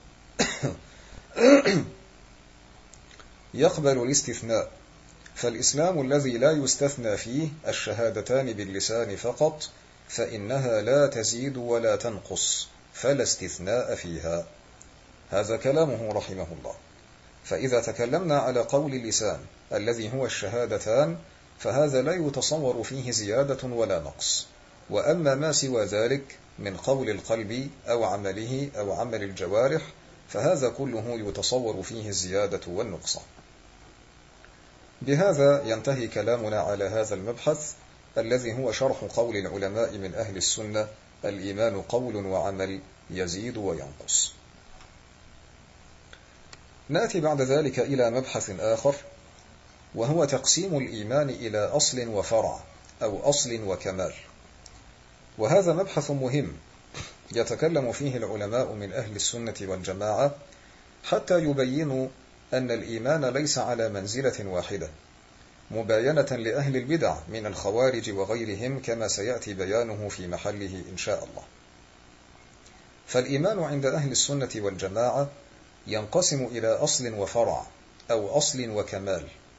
يقبل الاستثناء، فالإسلام الذي لا يستثنى فيه الشهادتان باللسان فقط فإنها لا تزيد ولا تنقص فلا استثناء فيها. هذا كلامه رحمه الله. فإذا تكلمنا على قول اللسان الذي هو الشهادتان فهذا لا يتصور فيه زيادة ولا نقص، وأما ما سوى ذلك من قول القلب أو عمله أو عمل الجوارح فهذا كله يتصور فيه الزيادة والنقصان. بهذا ينتهي كلامنا على هذا المبحث الذي هو شرح قول العلماء من أهل السنة: الإيمان قول وعمل يزيد وينقص. نأتي بعد ذلك إلى مبحث آخر، وهو تقسيم الإيمان إلى أصل وفرع أو أصل وكمال. وهذا مبحث مهم يتكلم فيه العلماء من أهل السنة والجماعة حتى يبينوا أن الإيمان ليس على منزلة واحدة، مباينة لأهل البدع من الخوارج وغيرهم كما سيأتي بيانه في محله إن شاء الله. فالإيمان عند أهل السنة والجماعة ينقسم إلى أصل وفرع أو أصل وكمال.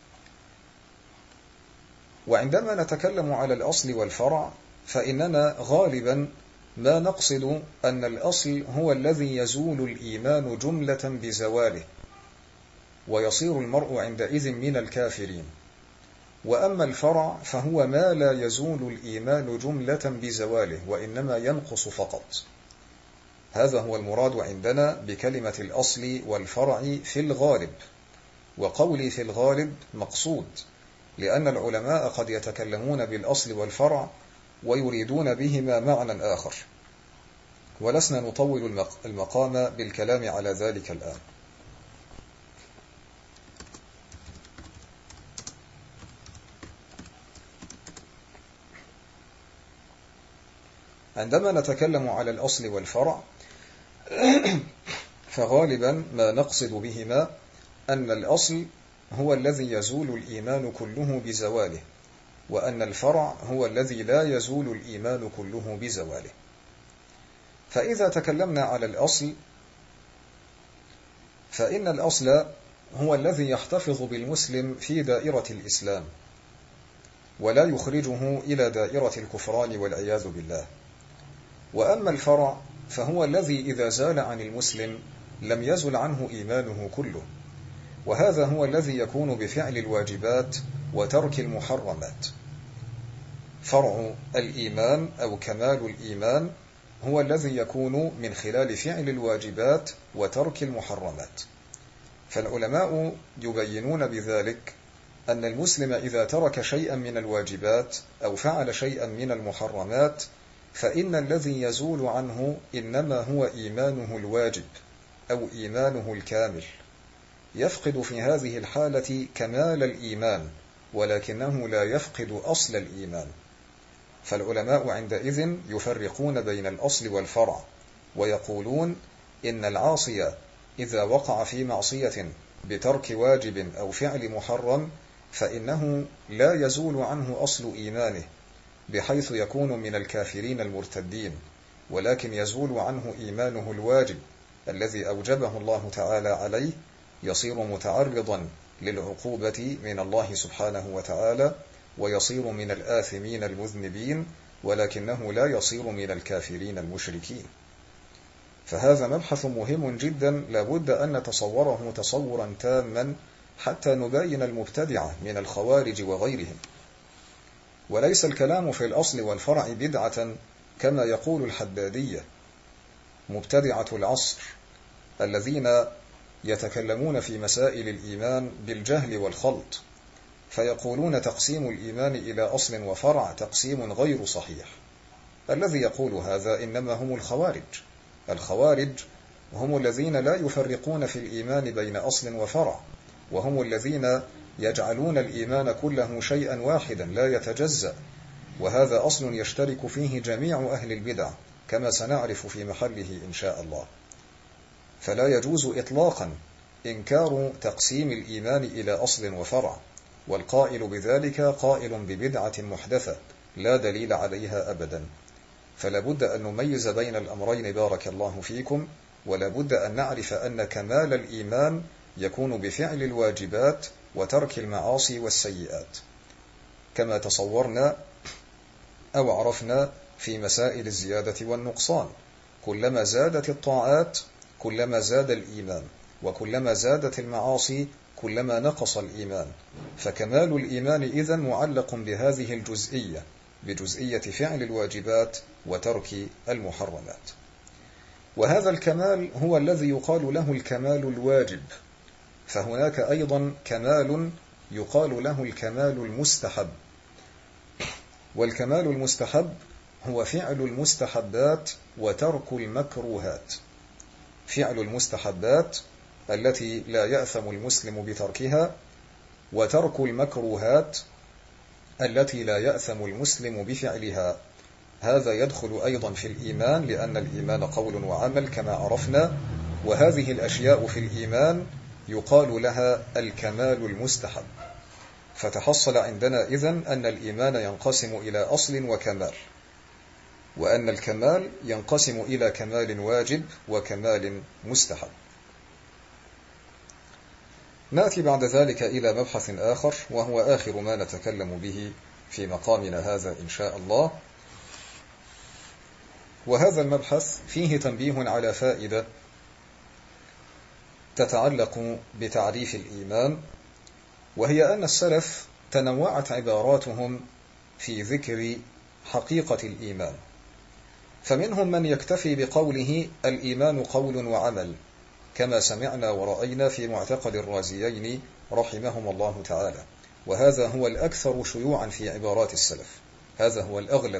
وعندما نتكلم على الأصل والفرع فإننا غالبا ما نقصد أن الأصل هو الذي يزول الإيمان جملة بزواله ويصير المرء عندئذ من الكافرين، وأما الفرع فهو ما لا يزول الإيمان جملة بزواله وإنما ينقص فقط. هذا هو المراد عندنا بكلمة الأصل والفرع في الغالب. وقولي في الغالب مقصود، لأن العلماء قد يتكلمون بالأصل والفرع ويريدون بهما معنى آخر، ولسنا نطول المقام بالكلام على ذلك الآن. عندما نتكلم على الأصل والفرع فغالبا ما نقصد بهما أن الأصل هو الذي يزول الإيمان كله بزواله، وأن الفرع هو الذي لا يزول الإيمان كله بزواله. فإذا تكلمنا على الأصل فإن الأصل هو الذي يحتفظ بالمسلم في دائرة الإسلام ولا يخرجه إلى دائرة الكفران والعياذ بالله. وأما الفرع فهو الذي إذا زال عن المسلم لم يزل عنه إيمانه كله، وهذا هو الذي يكون بفعل الواجبات وترك المحرمات. فرع الإيمان أو كمال الإيمان هو الذي يكون من خلال فعل الواجبات وترك المحرمات. فالعلماء يبينون بذلك أن المسلم إذا ترك شيئا من الواجبات أو فعل شيئا من المحرمات فإن الذي يزول عنه إنما هو إيمانه الواجب أو إيمانه الكامل. يفقد في هذه الحالة كمال الإيمان، ولكنه لا يفقد أصل الإيمان. فالعلماء عندئذ يفرقون بين الأصل والفرع، ويقولون إن العاصي إذا وقع في معصية بترك واجب أو فعل محرم فإنه لا يزول عنه أصل إيمانه بحيث يكون من الكافرين المرتدين، ولكن يزول عنه إيمانه الواجب الذي أوجبه الله تعالى عليه، يصير متعرضا للعقوبة من الله سبحانه وتعالى ويصير من الآثمين المذنبين، ولكنه لا يصير من الكافرين المشركين. فهذا مبحث مهم جدا لابد أن نتصوره تصورا تاما حتى نبين المبتدعة من الخوارج وغيرهم. وليس الكلام في الأصل والفرع بدعة كما يقول الحدادية مبتدعة العصر الذين يتكلمون في مسائل الإيمان بالجهل والخلط، فيقولون تقسيم الإيمان إلى أصل وفرع تقسيم غير صحيح. الذي يقول هذا إنما هم الخوارج. الخوارج هم الذين لا يفرقون في الإيمان بين أصل وفرع، وهم الذين يجعلون الإيمان كله شيئا واحدا لا يتجزأ، وهذا أصل يشترك فيه جميع أهل البدع كما سنعرف في محله إن شاء الله. فلا يجوز إطلاقا إنكار تقسيم الإيمان إلى أصل وفرع، والقائل بذلك قائل ببدعة محدثة لا دليل عليها أبدا. فلا بد أن نميز بين الأمرين بارك الله فيكم، ولا بد أن نعرف أن كمال الإيمان يكون بفعل الواجبات وترك المعاصي والسيئات، كما تصورنا أو عرفنا في مسائل الزيادة والنقصان. كلما زادت الطاعات كلما زاد الإيمان، وكلما زادت المعاصي كلما نقص الإيمان. فكمال الإيمان إذن معلق بهذه الجزئية، بجزئية فعل الواجبات وترك المحرمات. وهذا الكمال هو الذي يقال له الكمال الواجب. فهناك أيضا كمال يقال له الكمال المستحب، والكمال المستحب هو فعل المستحبات وترك المكروهات. فعل المستحبات التي لا يأثم المسلم بتركها، وترك المكروهات التي لا يأثم المسلم بفعلها. هذا يدخل أيضا في الإيمان، لأن الإيمان قول وعمل كما عرفنا، وهذه الأشياء في الإيمان يقال لها الكمال المستحب. فتحصل عندنا إذن أن الإيمان ينقسم إلى أصل وكمال، وأن الكمال ينقسم إلى كمال واجب وكمال مستحب. نأتي بعد ذلك إلى مبحث آخر، وهو آخر ما نتكلم به في مقامنا هذا إن شاء الله. وهذا المبحث فيه تنبيه على فائدة تتعلق بتعريف الإيمان، وهي أن السلف تنوعت عباراتهم في ذكر حقيقة الإيمان، فمنهم من يكتفي بقوله الإيمان قول وعمل، كما سمعنا ورأينا في معتقد الرازيين رحمهم الله تعالى، وهذا هو الأكثر شيوعا في عبارات السلف، هذا هو الأغلب.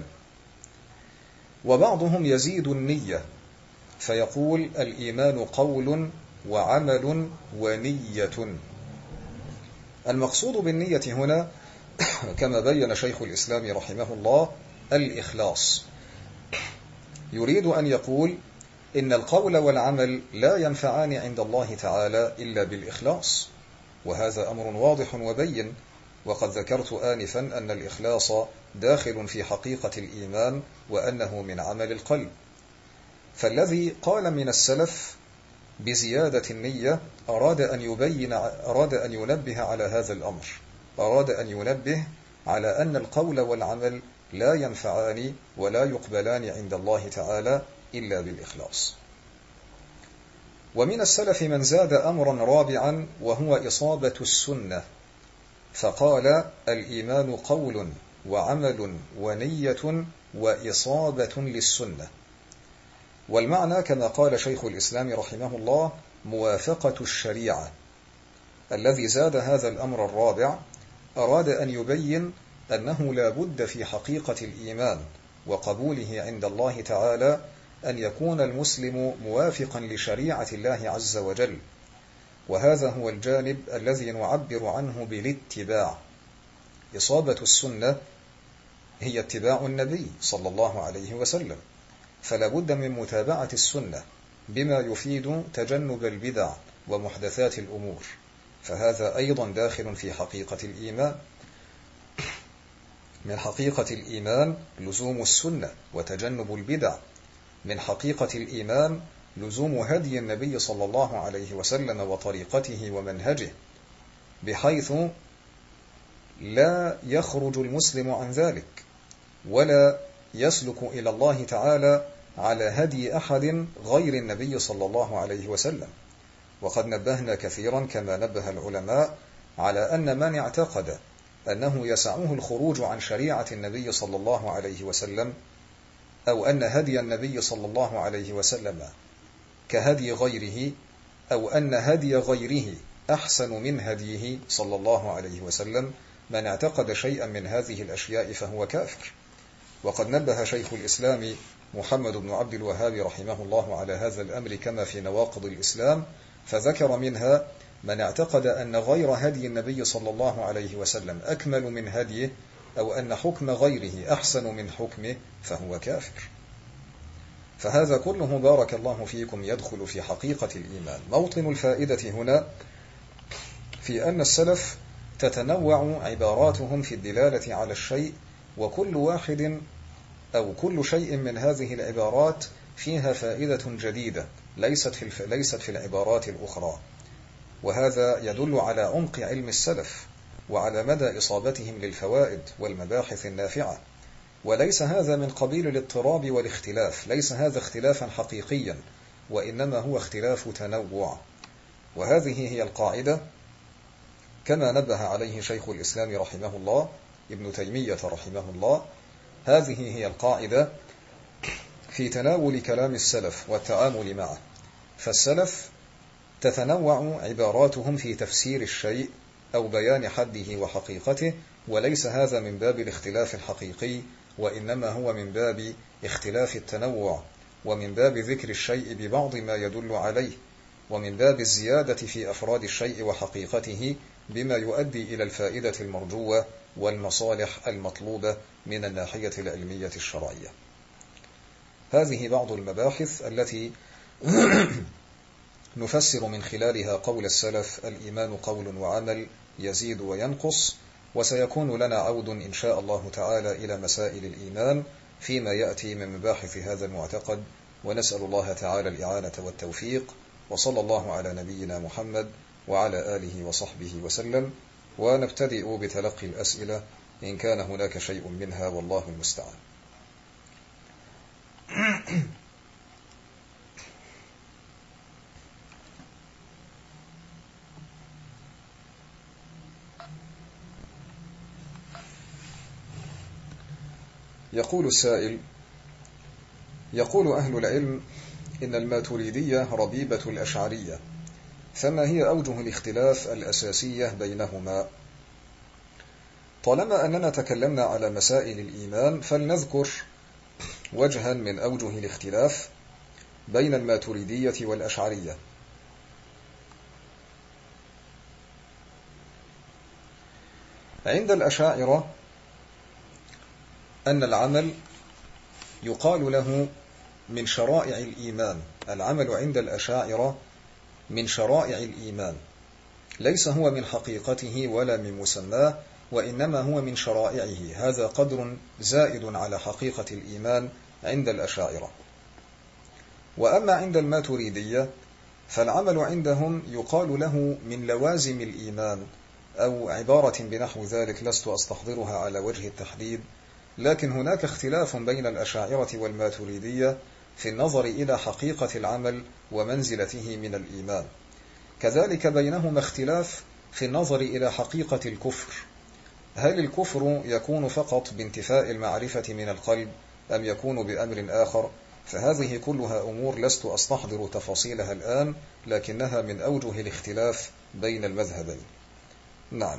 وبعضهم يزيد النية فيقول الإيمان قول وعمل ونية. المقصود بالنية هنا كما بين شيخ الإسلام رحمه الله الإخلاص، يريد أن يقول إن القول والعمل لا ينفعان عند الله تعالى إلا بالإخلاص، وهذا أمر واضح وبين، وقد ذكرت آنفا أن الإخلاص داخل في حقيقة الإيمان وأنه من عمل القلب. فالذي قال من السلف بزيادة النية أراد أن ينبه على هذا الأمر، أراد أن ينبه على أن القول والعمل لا ينفعان ولا يقبلان عند الله تعالى إلا بالإخلاص. ومن السلف من زاد أمرا رابعا وهو إصابة السنة، فقال الإيمان قول وعمل ونية وإصابة للسنة. والمعنى كما قال شيخ الإسلام رحمه الله موافقة الشريعة. الذي زاد هذا الأمر الرابع أراد أن يبين أنه لا بد في حقيقة الإيمان وقبوله عند الله تعالى أن يكون المسلم موافقا لشريعة الله عز وجل، وهذا هو الجانب الذي نعبر عنه بالاتباع. إصابة السنة هي اتباع النبي صلى الله عليه وسلم، فلا بد من متابعة السنة بما يفيد تجنب البدع ومحدثات الأمور، فهذا أيضا داخل في حقيقة الإيمان. من حقيقة الإيمان لزوم السنة وتجنب البدع، من حقيقة الإيمان لزوم هدي النبي صلى الله عليه وسلم وطريقته ومنهجه، بحيث لا يخرج المسلم عن ذلك ولا يسلك إلى الله تعالى على هدي أحد غير النبي صلى الله عليه وسلم. وقد نبهنا كثيرا كما نبه العلماء على أن من اعتقد أنه يسعه الخروج عن شريعة النبي صلى الله عليه وسلم، أو أن هدي النبي صلى الله عليه وسلم كهدي غيره، أو أن هدي غيره أحسن من هديه صلى الله عليه وسلم، من اعتقد شيئا من هذه الأشياء فهو كافر. وقد نبه شيخ الإسلام محمد بن عبد الوهاب رحمه الله على هذا الأمر كما في نواقض الإسلام، فذكر منها من اعتقد أن غير هدي النبي صلى الله عليه وسلم أكمل من هديه، أو أن حكم غيره أحسن من حكمه، فهو كافر. فهذا كله بارك الله فيكم يدخل في حقيقة الإيمان. موطن الفائدة هنا في أن السلف تتنوع عباراتهم في الدلالة على الشيء، وكل واحد أو كل شيء من هذه العبارات فيها فائدة جديدة ليست في العبارات الأخرى، وهذا يدل على عمق علم السلف وعلى مدى إصابتهم للفوائد والمباحث النافعة. وليس هذا من قبيل الاضطراب والاختلاف، ليس هذا اختلافا حقيقيا، وإنما هو اختلاف تنوع. وهذه هي القاعدة كما نبه عليه شيخ الإسلام رحمه الله ابن تيمية رحمه الله، هذه هي القاعدة في تناول كلام السلف والتعامل معه. فالسلف تتنوع عباراتهم في تفسير الشيء أو بيان حده وحقيقته، وليس هذا من باب الاختلاف الحقيقي، وإنما هو من باب اختلاف التنوع، ومن باب ذكر الشيء ببعض ما يدل عليه، ومن باب الزيادة في أفراد الشيء وحقيقته بما يؤدي إلى الفائدة المرجوة والمصالح المطلوبة من الناحية العلمية الشرعية. هذه بعض المباحث التي نفسر من خلالها قول السلف الإيمان قول وعمل يزيد وينقص. وسيكون لنا عود إن شاء الله تعالى إلى مسائل الإيمان فيما يأتي من مباحث هذا المعتقد، ونسأل الله تعالى الإعانة والتوفيق، وصلى الله على نبينا محمد وعلى آله وصحبه وسلم. ونبتدئ بتلقي الأسئلة إن كان هناك شيء منها، والله المستعان. يقول السائل: يقول أهل العلم إن الماتريدية ربيبة الأشعرية، فما هي أوجه الاختلاف الأساسية بينهما؟ طالما أننا تكلمنا على مسائل الإيمان فلنذكر وجها من أوجه الاختلاف بين الماتريدية والأشعرية. عند الأشاعرة أن العمل يقال له من شرائع الإيمان. العمل عند الأشاعرة من شرائع الإيمان، ليس هو من حقيقته ولا من مسماه، وإنما هو من شرائعه. هذا قدر زائد على حقيقة الإيمان عند الأشاعرة. وأما عند الماتريدية فالعمل عندهم يقال له من لوازم الإيمان، أو عبارة بنحو ذلك لست أستحضرها على وجه التحديد، لكن هناك اختلاف بين الأشاعرة والماتريدية في النظر إلى حقيقة العمل ومنزلته من الإيمان. كذلك بينهما اختلاف في النظر إلى حقيقة الكفر. هل الكفر يكون فقط بانتفاء المعرفة من القلب أم يكون بأمر آخر؟ فهذه كلها أمور لست أستحضر تفاصيلها الآن، لكنها من أوجه الاختلاف بين المذهبين. نعم.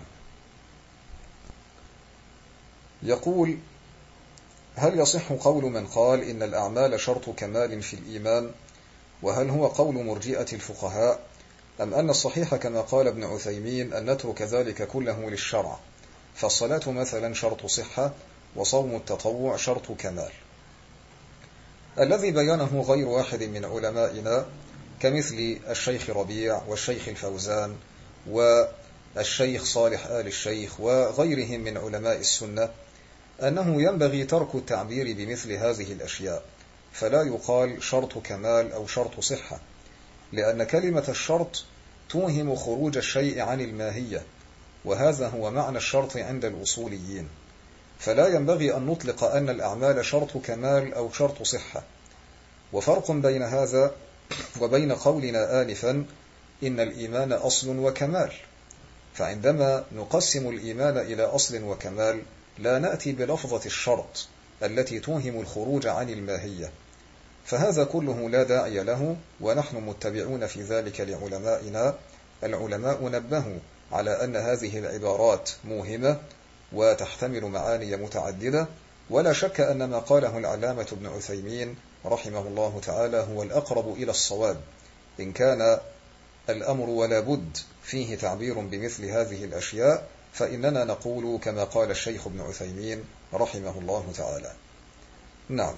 يقول: هل يصح قول من قال إن الأعمال شرط كمال في الإيمان؟ وهل هو قول مرجئة الفقهاء؟ أم أن الصحيح كما قال ابن عثيمين أن نترك ذلك كله للشرع، فالصلاة مثلا شرط صحة، وصوم التطوع شرط كمال؟ الذي بيانه غير واحد من علمائنا كمثل الشيخ ربيع والشيخ الفوزان والشيخ صالح آل الشيخ وغيرهم من علماء السنة أنه ينبغي ترك التعبير بمثل هذه الأشياء، فلا يقال شرط كمال أو شرط صحة، لأن كلمة الشرط توهم خروج الشيء عن الماهية، وهذا هو معنى الشرط عند الأصوليين. فلا ينبغي أن نطلق أن الأعمال شرط كمال أو شرط صحة. وفرق بين هذا وبين قولنا آنفا إن الإيمان أصل وكمال، فعندما نقسم الإيمان إلى أصل وكمال لا نأتي بلفظة الشرط التي توهم الخروج عن الماهية، فهذا كله لا داعي له، ونحن متبعون في ذلك لعلمائنا. العلماء نبهوا على أن هذه العبارات موهمة وتحتمل معاني متعددة، ولا شك أن ما قاله العلامة ابن عثيمين رحمه الله تعالى هو الأقرب إلى الصواب، إن كان الأمر ولا بد فيه تعبير بمثل هذه الأشياء، فإننا نقول كما قال الشيخ ابن عثيمين رحمه الله تعالى. نعم.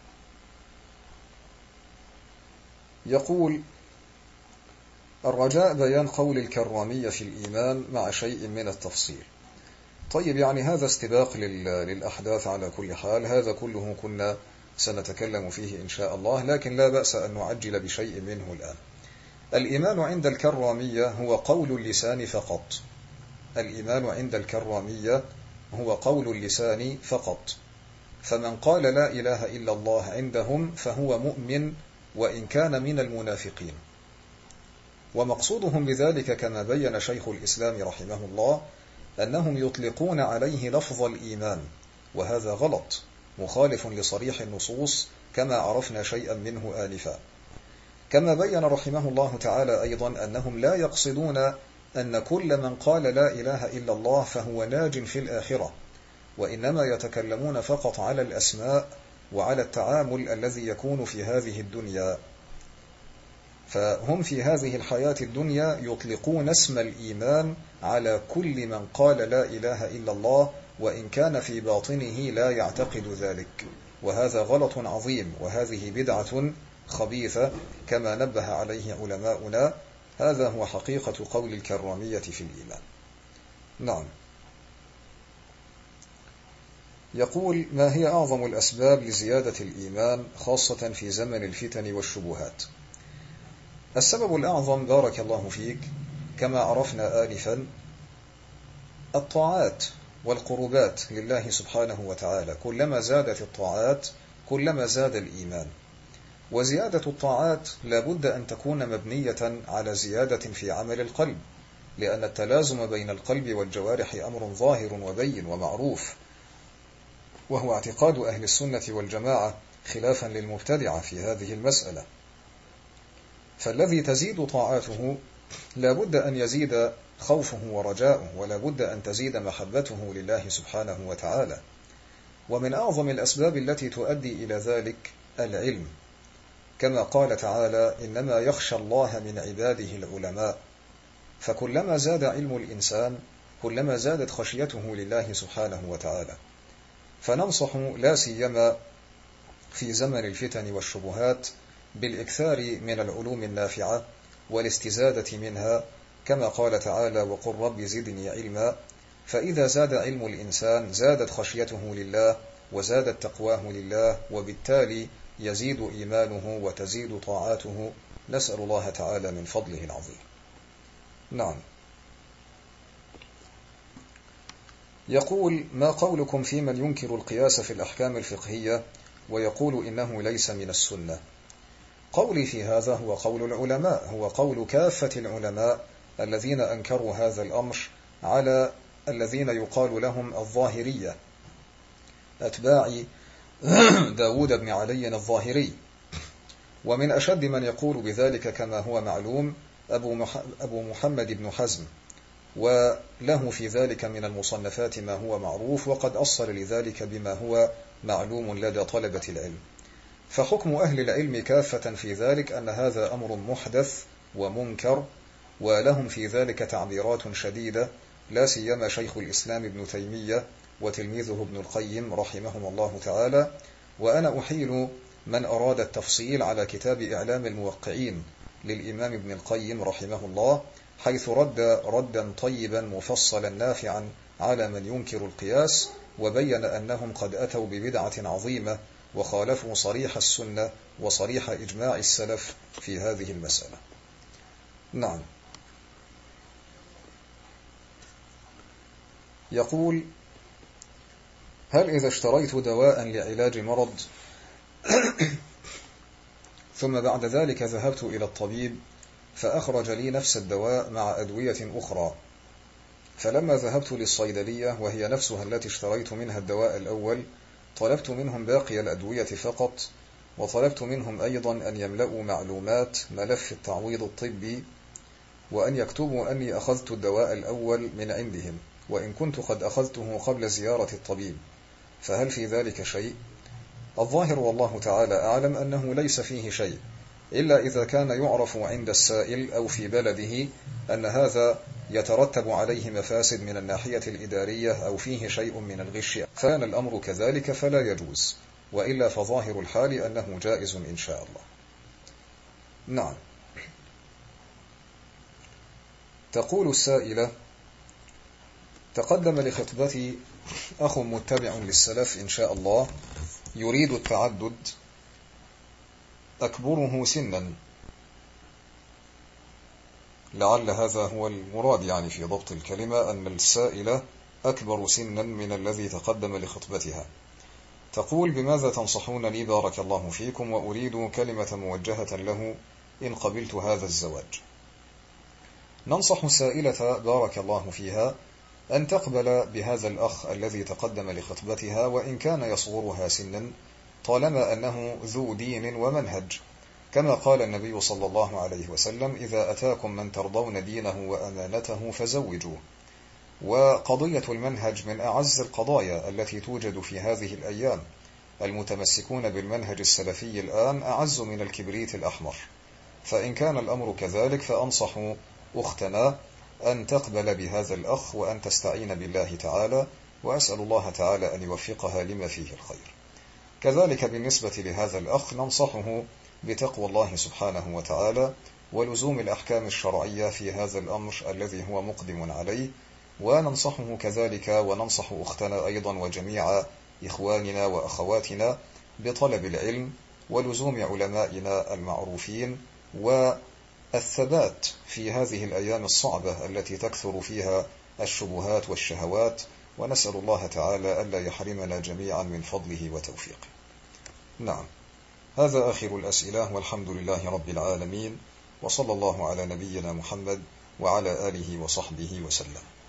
يقول: الرجاء بيان قول الكرامية في الإيمان مع شيء من التفصيل. طيب، يعني هذا استباق للأحداث على كل حال، هذا كله كنا سنتكلم فيه إن شاء الله، لكن لا بأس أن نعجل بشيء منه الآن. الإيمان عند الكرامية هو قول اللسان فقط. الإيمان عند الكرامية هو قول اللسان فقط، فمن قال لا إله إلا الله عندهم فهو مؤمن وإن كان من المنافقين. ومقصودهم بذلك كما بين شيخ الإسلام رحمه الله أنهم يطلقون عليه لفظ الإيمان، وهذا غلط مخالف لصريح النصوص كما عرفنا شيئا منه آنفا. كما بين رحمه الله تعالى أيضا أنهم لا يقصدون أن كل من قال لا إله إلا الله فهو ناج في الآخرة، وإنما يتكلمون فقط على الأسماء وعلى التعامل الذي يكون في هذه الدنيا. فهم في هذه الحياة الدنيا يطلقون اسم الإيمان على كل من قال لا إله إلا الله وإن كان في باطنه لا يعتقد ذلك، وهذا غلط عظيم، وهذه بدعة خبيثة كما نبه عليه علماؤنا. هذا هو حقيقة قول الكرامية في الإيمان. نعم. يقول: ما هي أعظم الأسباب لزيادة الإيمان خاصة في زمن الفتن والشبهات؟ السبب الأعظم بارك الله فيك كما عرفنا آنفا الطاعات والقربات لله سبحانه وتعالى، كلما زادت الطاعات كلما زاد الإيمان. وزيادة الطاعات لا بد أن تكون مبنية على زيادة في عمل القلب، لأن التلازم بين القلب والجوارح أمر ظاهر وبين ومعروف. وهو اعتقاد أهل السنة والجماعة خلافا للمبتدعة في هذه المسألة. فالذي تزيد طاعاته لا بد أن يزيد خوفه ورجاؤه، ولا بد أن تزيد محبته لله سبحانه وتعالى. ومن أعظم الأسباب التي تؤدي إلى ذلك العلم، كما قال تعالى: إنما يخشى الله من عباده العلماء. فكلما زاد علم الإنسان كلما زادت خشيته لله سبحانه وتعالى. فننصح لا سيما في زمن الفتن والشبهات بالإكثار من العلوم النافعة والاستزادة منها، كما قال تعالى: وقل رب زدني علما. فإذا زاد علم الإنسان زادت خشيته لله وزادت تقواه لله، وبالتالي يزيد إيمانه وتزيد طاعاته. نسأل الله تعالى من فضله العظيم. نعم. يقول: ما قولكم في من ينكر القياس في الأحكام الفقهية ويقول إنه ليس من السنة؟ قولي في هذا هو قول العلماء، هو قول كافة العلماء الذين أنكروا هذا الأمر على الذين يقال لهم الظاهرية، أتباع داود بن علي الظاهري. ومن أشد من يقول بذلك كما هو معلوم أبو محمد بن حزم، وله في ذلك من المصنفات ما هو معروف، وقد أصل لذلك بما هو معلوم لدى طلبة العلم. فحكم أهل العلم كافة في ذلك أن هذا أمر محدث ومنكر، ولهم في ذلك تعبيرات شديدة، لا سيما شيخ الإسلام ابن تيمية وتلميذه ابن القيم رحمهم الله تعالى. وأنا أحيل من أراد التفصيل على كتاب إعلام الموقعين للإمام ابن القيم رحمه الله، حيث رد ردا طيبا مفصلا نافعا على من ينكر القياس، وبين أنهم قد أتوا ببدعة عظيمة وخالفوا صريح السنة وصريح إجماع السلف في هذه المسألة. نعم. يقول: هل إذا اشتريت دواء لعلاج مرض ثم بعد ذلك ذهبت إلى الطبيب فأخرج لي نفس الدواء مع أدوية أخرى، فلما ذهبت للصيدلية وهي نفسها التي اشتريت منها الدواء الأول، طلبت منهم باقي الأدوية فقط، وطلبت منهم أيضا أن يملأوا معلومات ملف التعويض الطبي، وأن يكتبوا أني أخذت الدواء الأول من عندهم وإن كنت قد أخذته قبل زيارة الطبيب، فهل في ذلك شيء؟ الظاهر والله تعالى أعلم أنه ليس فيه شيء، إلا إذا كان يعرف عند السائل أو في بلده أن هذا يترتب عليه مفاسد من الناحية الإدارية أو فيه شيء من الغش، فكان الأمر كذلك فلا يجوز، وإلا فظاهر الحال أنه جائز إن شاء الله. نعم. تقول السائلة: تقدم لخطبتي أخ متبع للسلف إن شاء الله يريد التعدد، أكبره سنا، لعل هذا هو المراد يعني في ضبط الكلمة، أن السائلة أكبر سنا من الذي تقدم لخطبتها. تقول: بماذا تنصحون لي بارك الله فيكم، وأريد كلمة موجهة له إن قبلت هذا الزواج. ننصح السائلة بارك الله فيها أن تقبل بهذا الأخ الذي تقدم لخطبتها وإن كان يصغرها سنا، طالما أنه ذو دين ومنهج، كما قال النبي صلى الله عليه وسلم: إذا أتاكم من ترضون دينه وأمانته فزوجوه. وقضية المنهج من أعز القضايا التي توجد في هذه الأيام، المتمسكون بالمنهج السلفي الآن أعز من الكبريت الأحمر، فإن كان الأمر كذلك فأنصح أختنا أن تقبل بهذا الأخ وأن تستعين بالله تعالى، وأسأل الله تعالى أن يوفقها لما فيه الخير. كذلك بالنسبة لهذا الأخ ننصحه بتقوى الله سبحانه وتعالى ولزوم الأحكام الشرعية في هذا الأمر الذي هو مقدم عليه، وننصحه كذلك وننصح أختنا أيضا وجميع إخواننا وأخواتنا بطلب العلم ولزوم علمائنا المعروفين والثبات في هذه الأيام الصعبة التي تكثر فيها الشبهات والشهوات، ونسأل الله تعالى ألا يحرمنا جميعا من فضله وتوفيقه. نعم، هذا آخر الأسئلة، والحمد لله رب العالمين، وصلى الله على نبينا محمد وعلى آله وصحبه وسلم.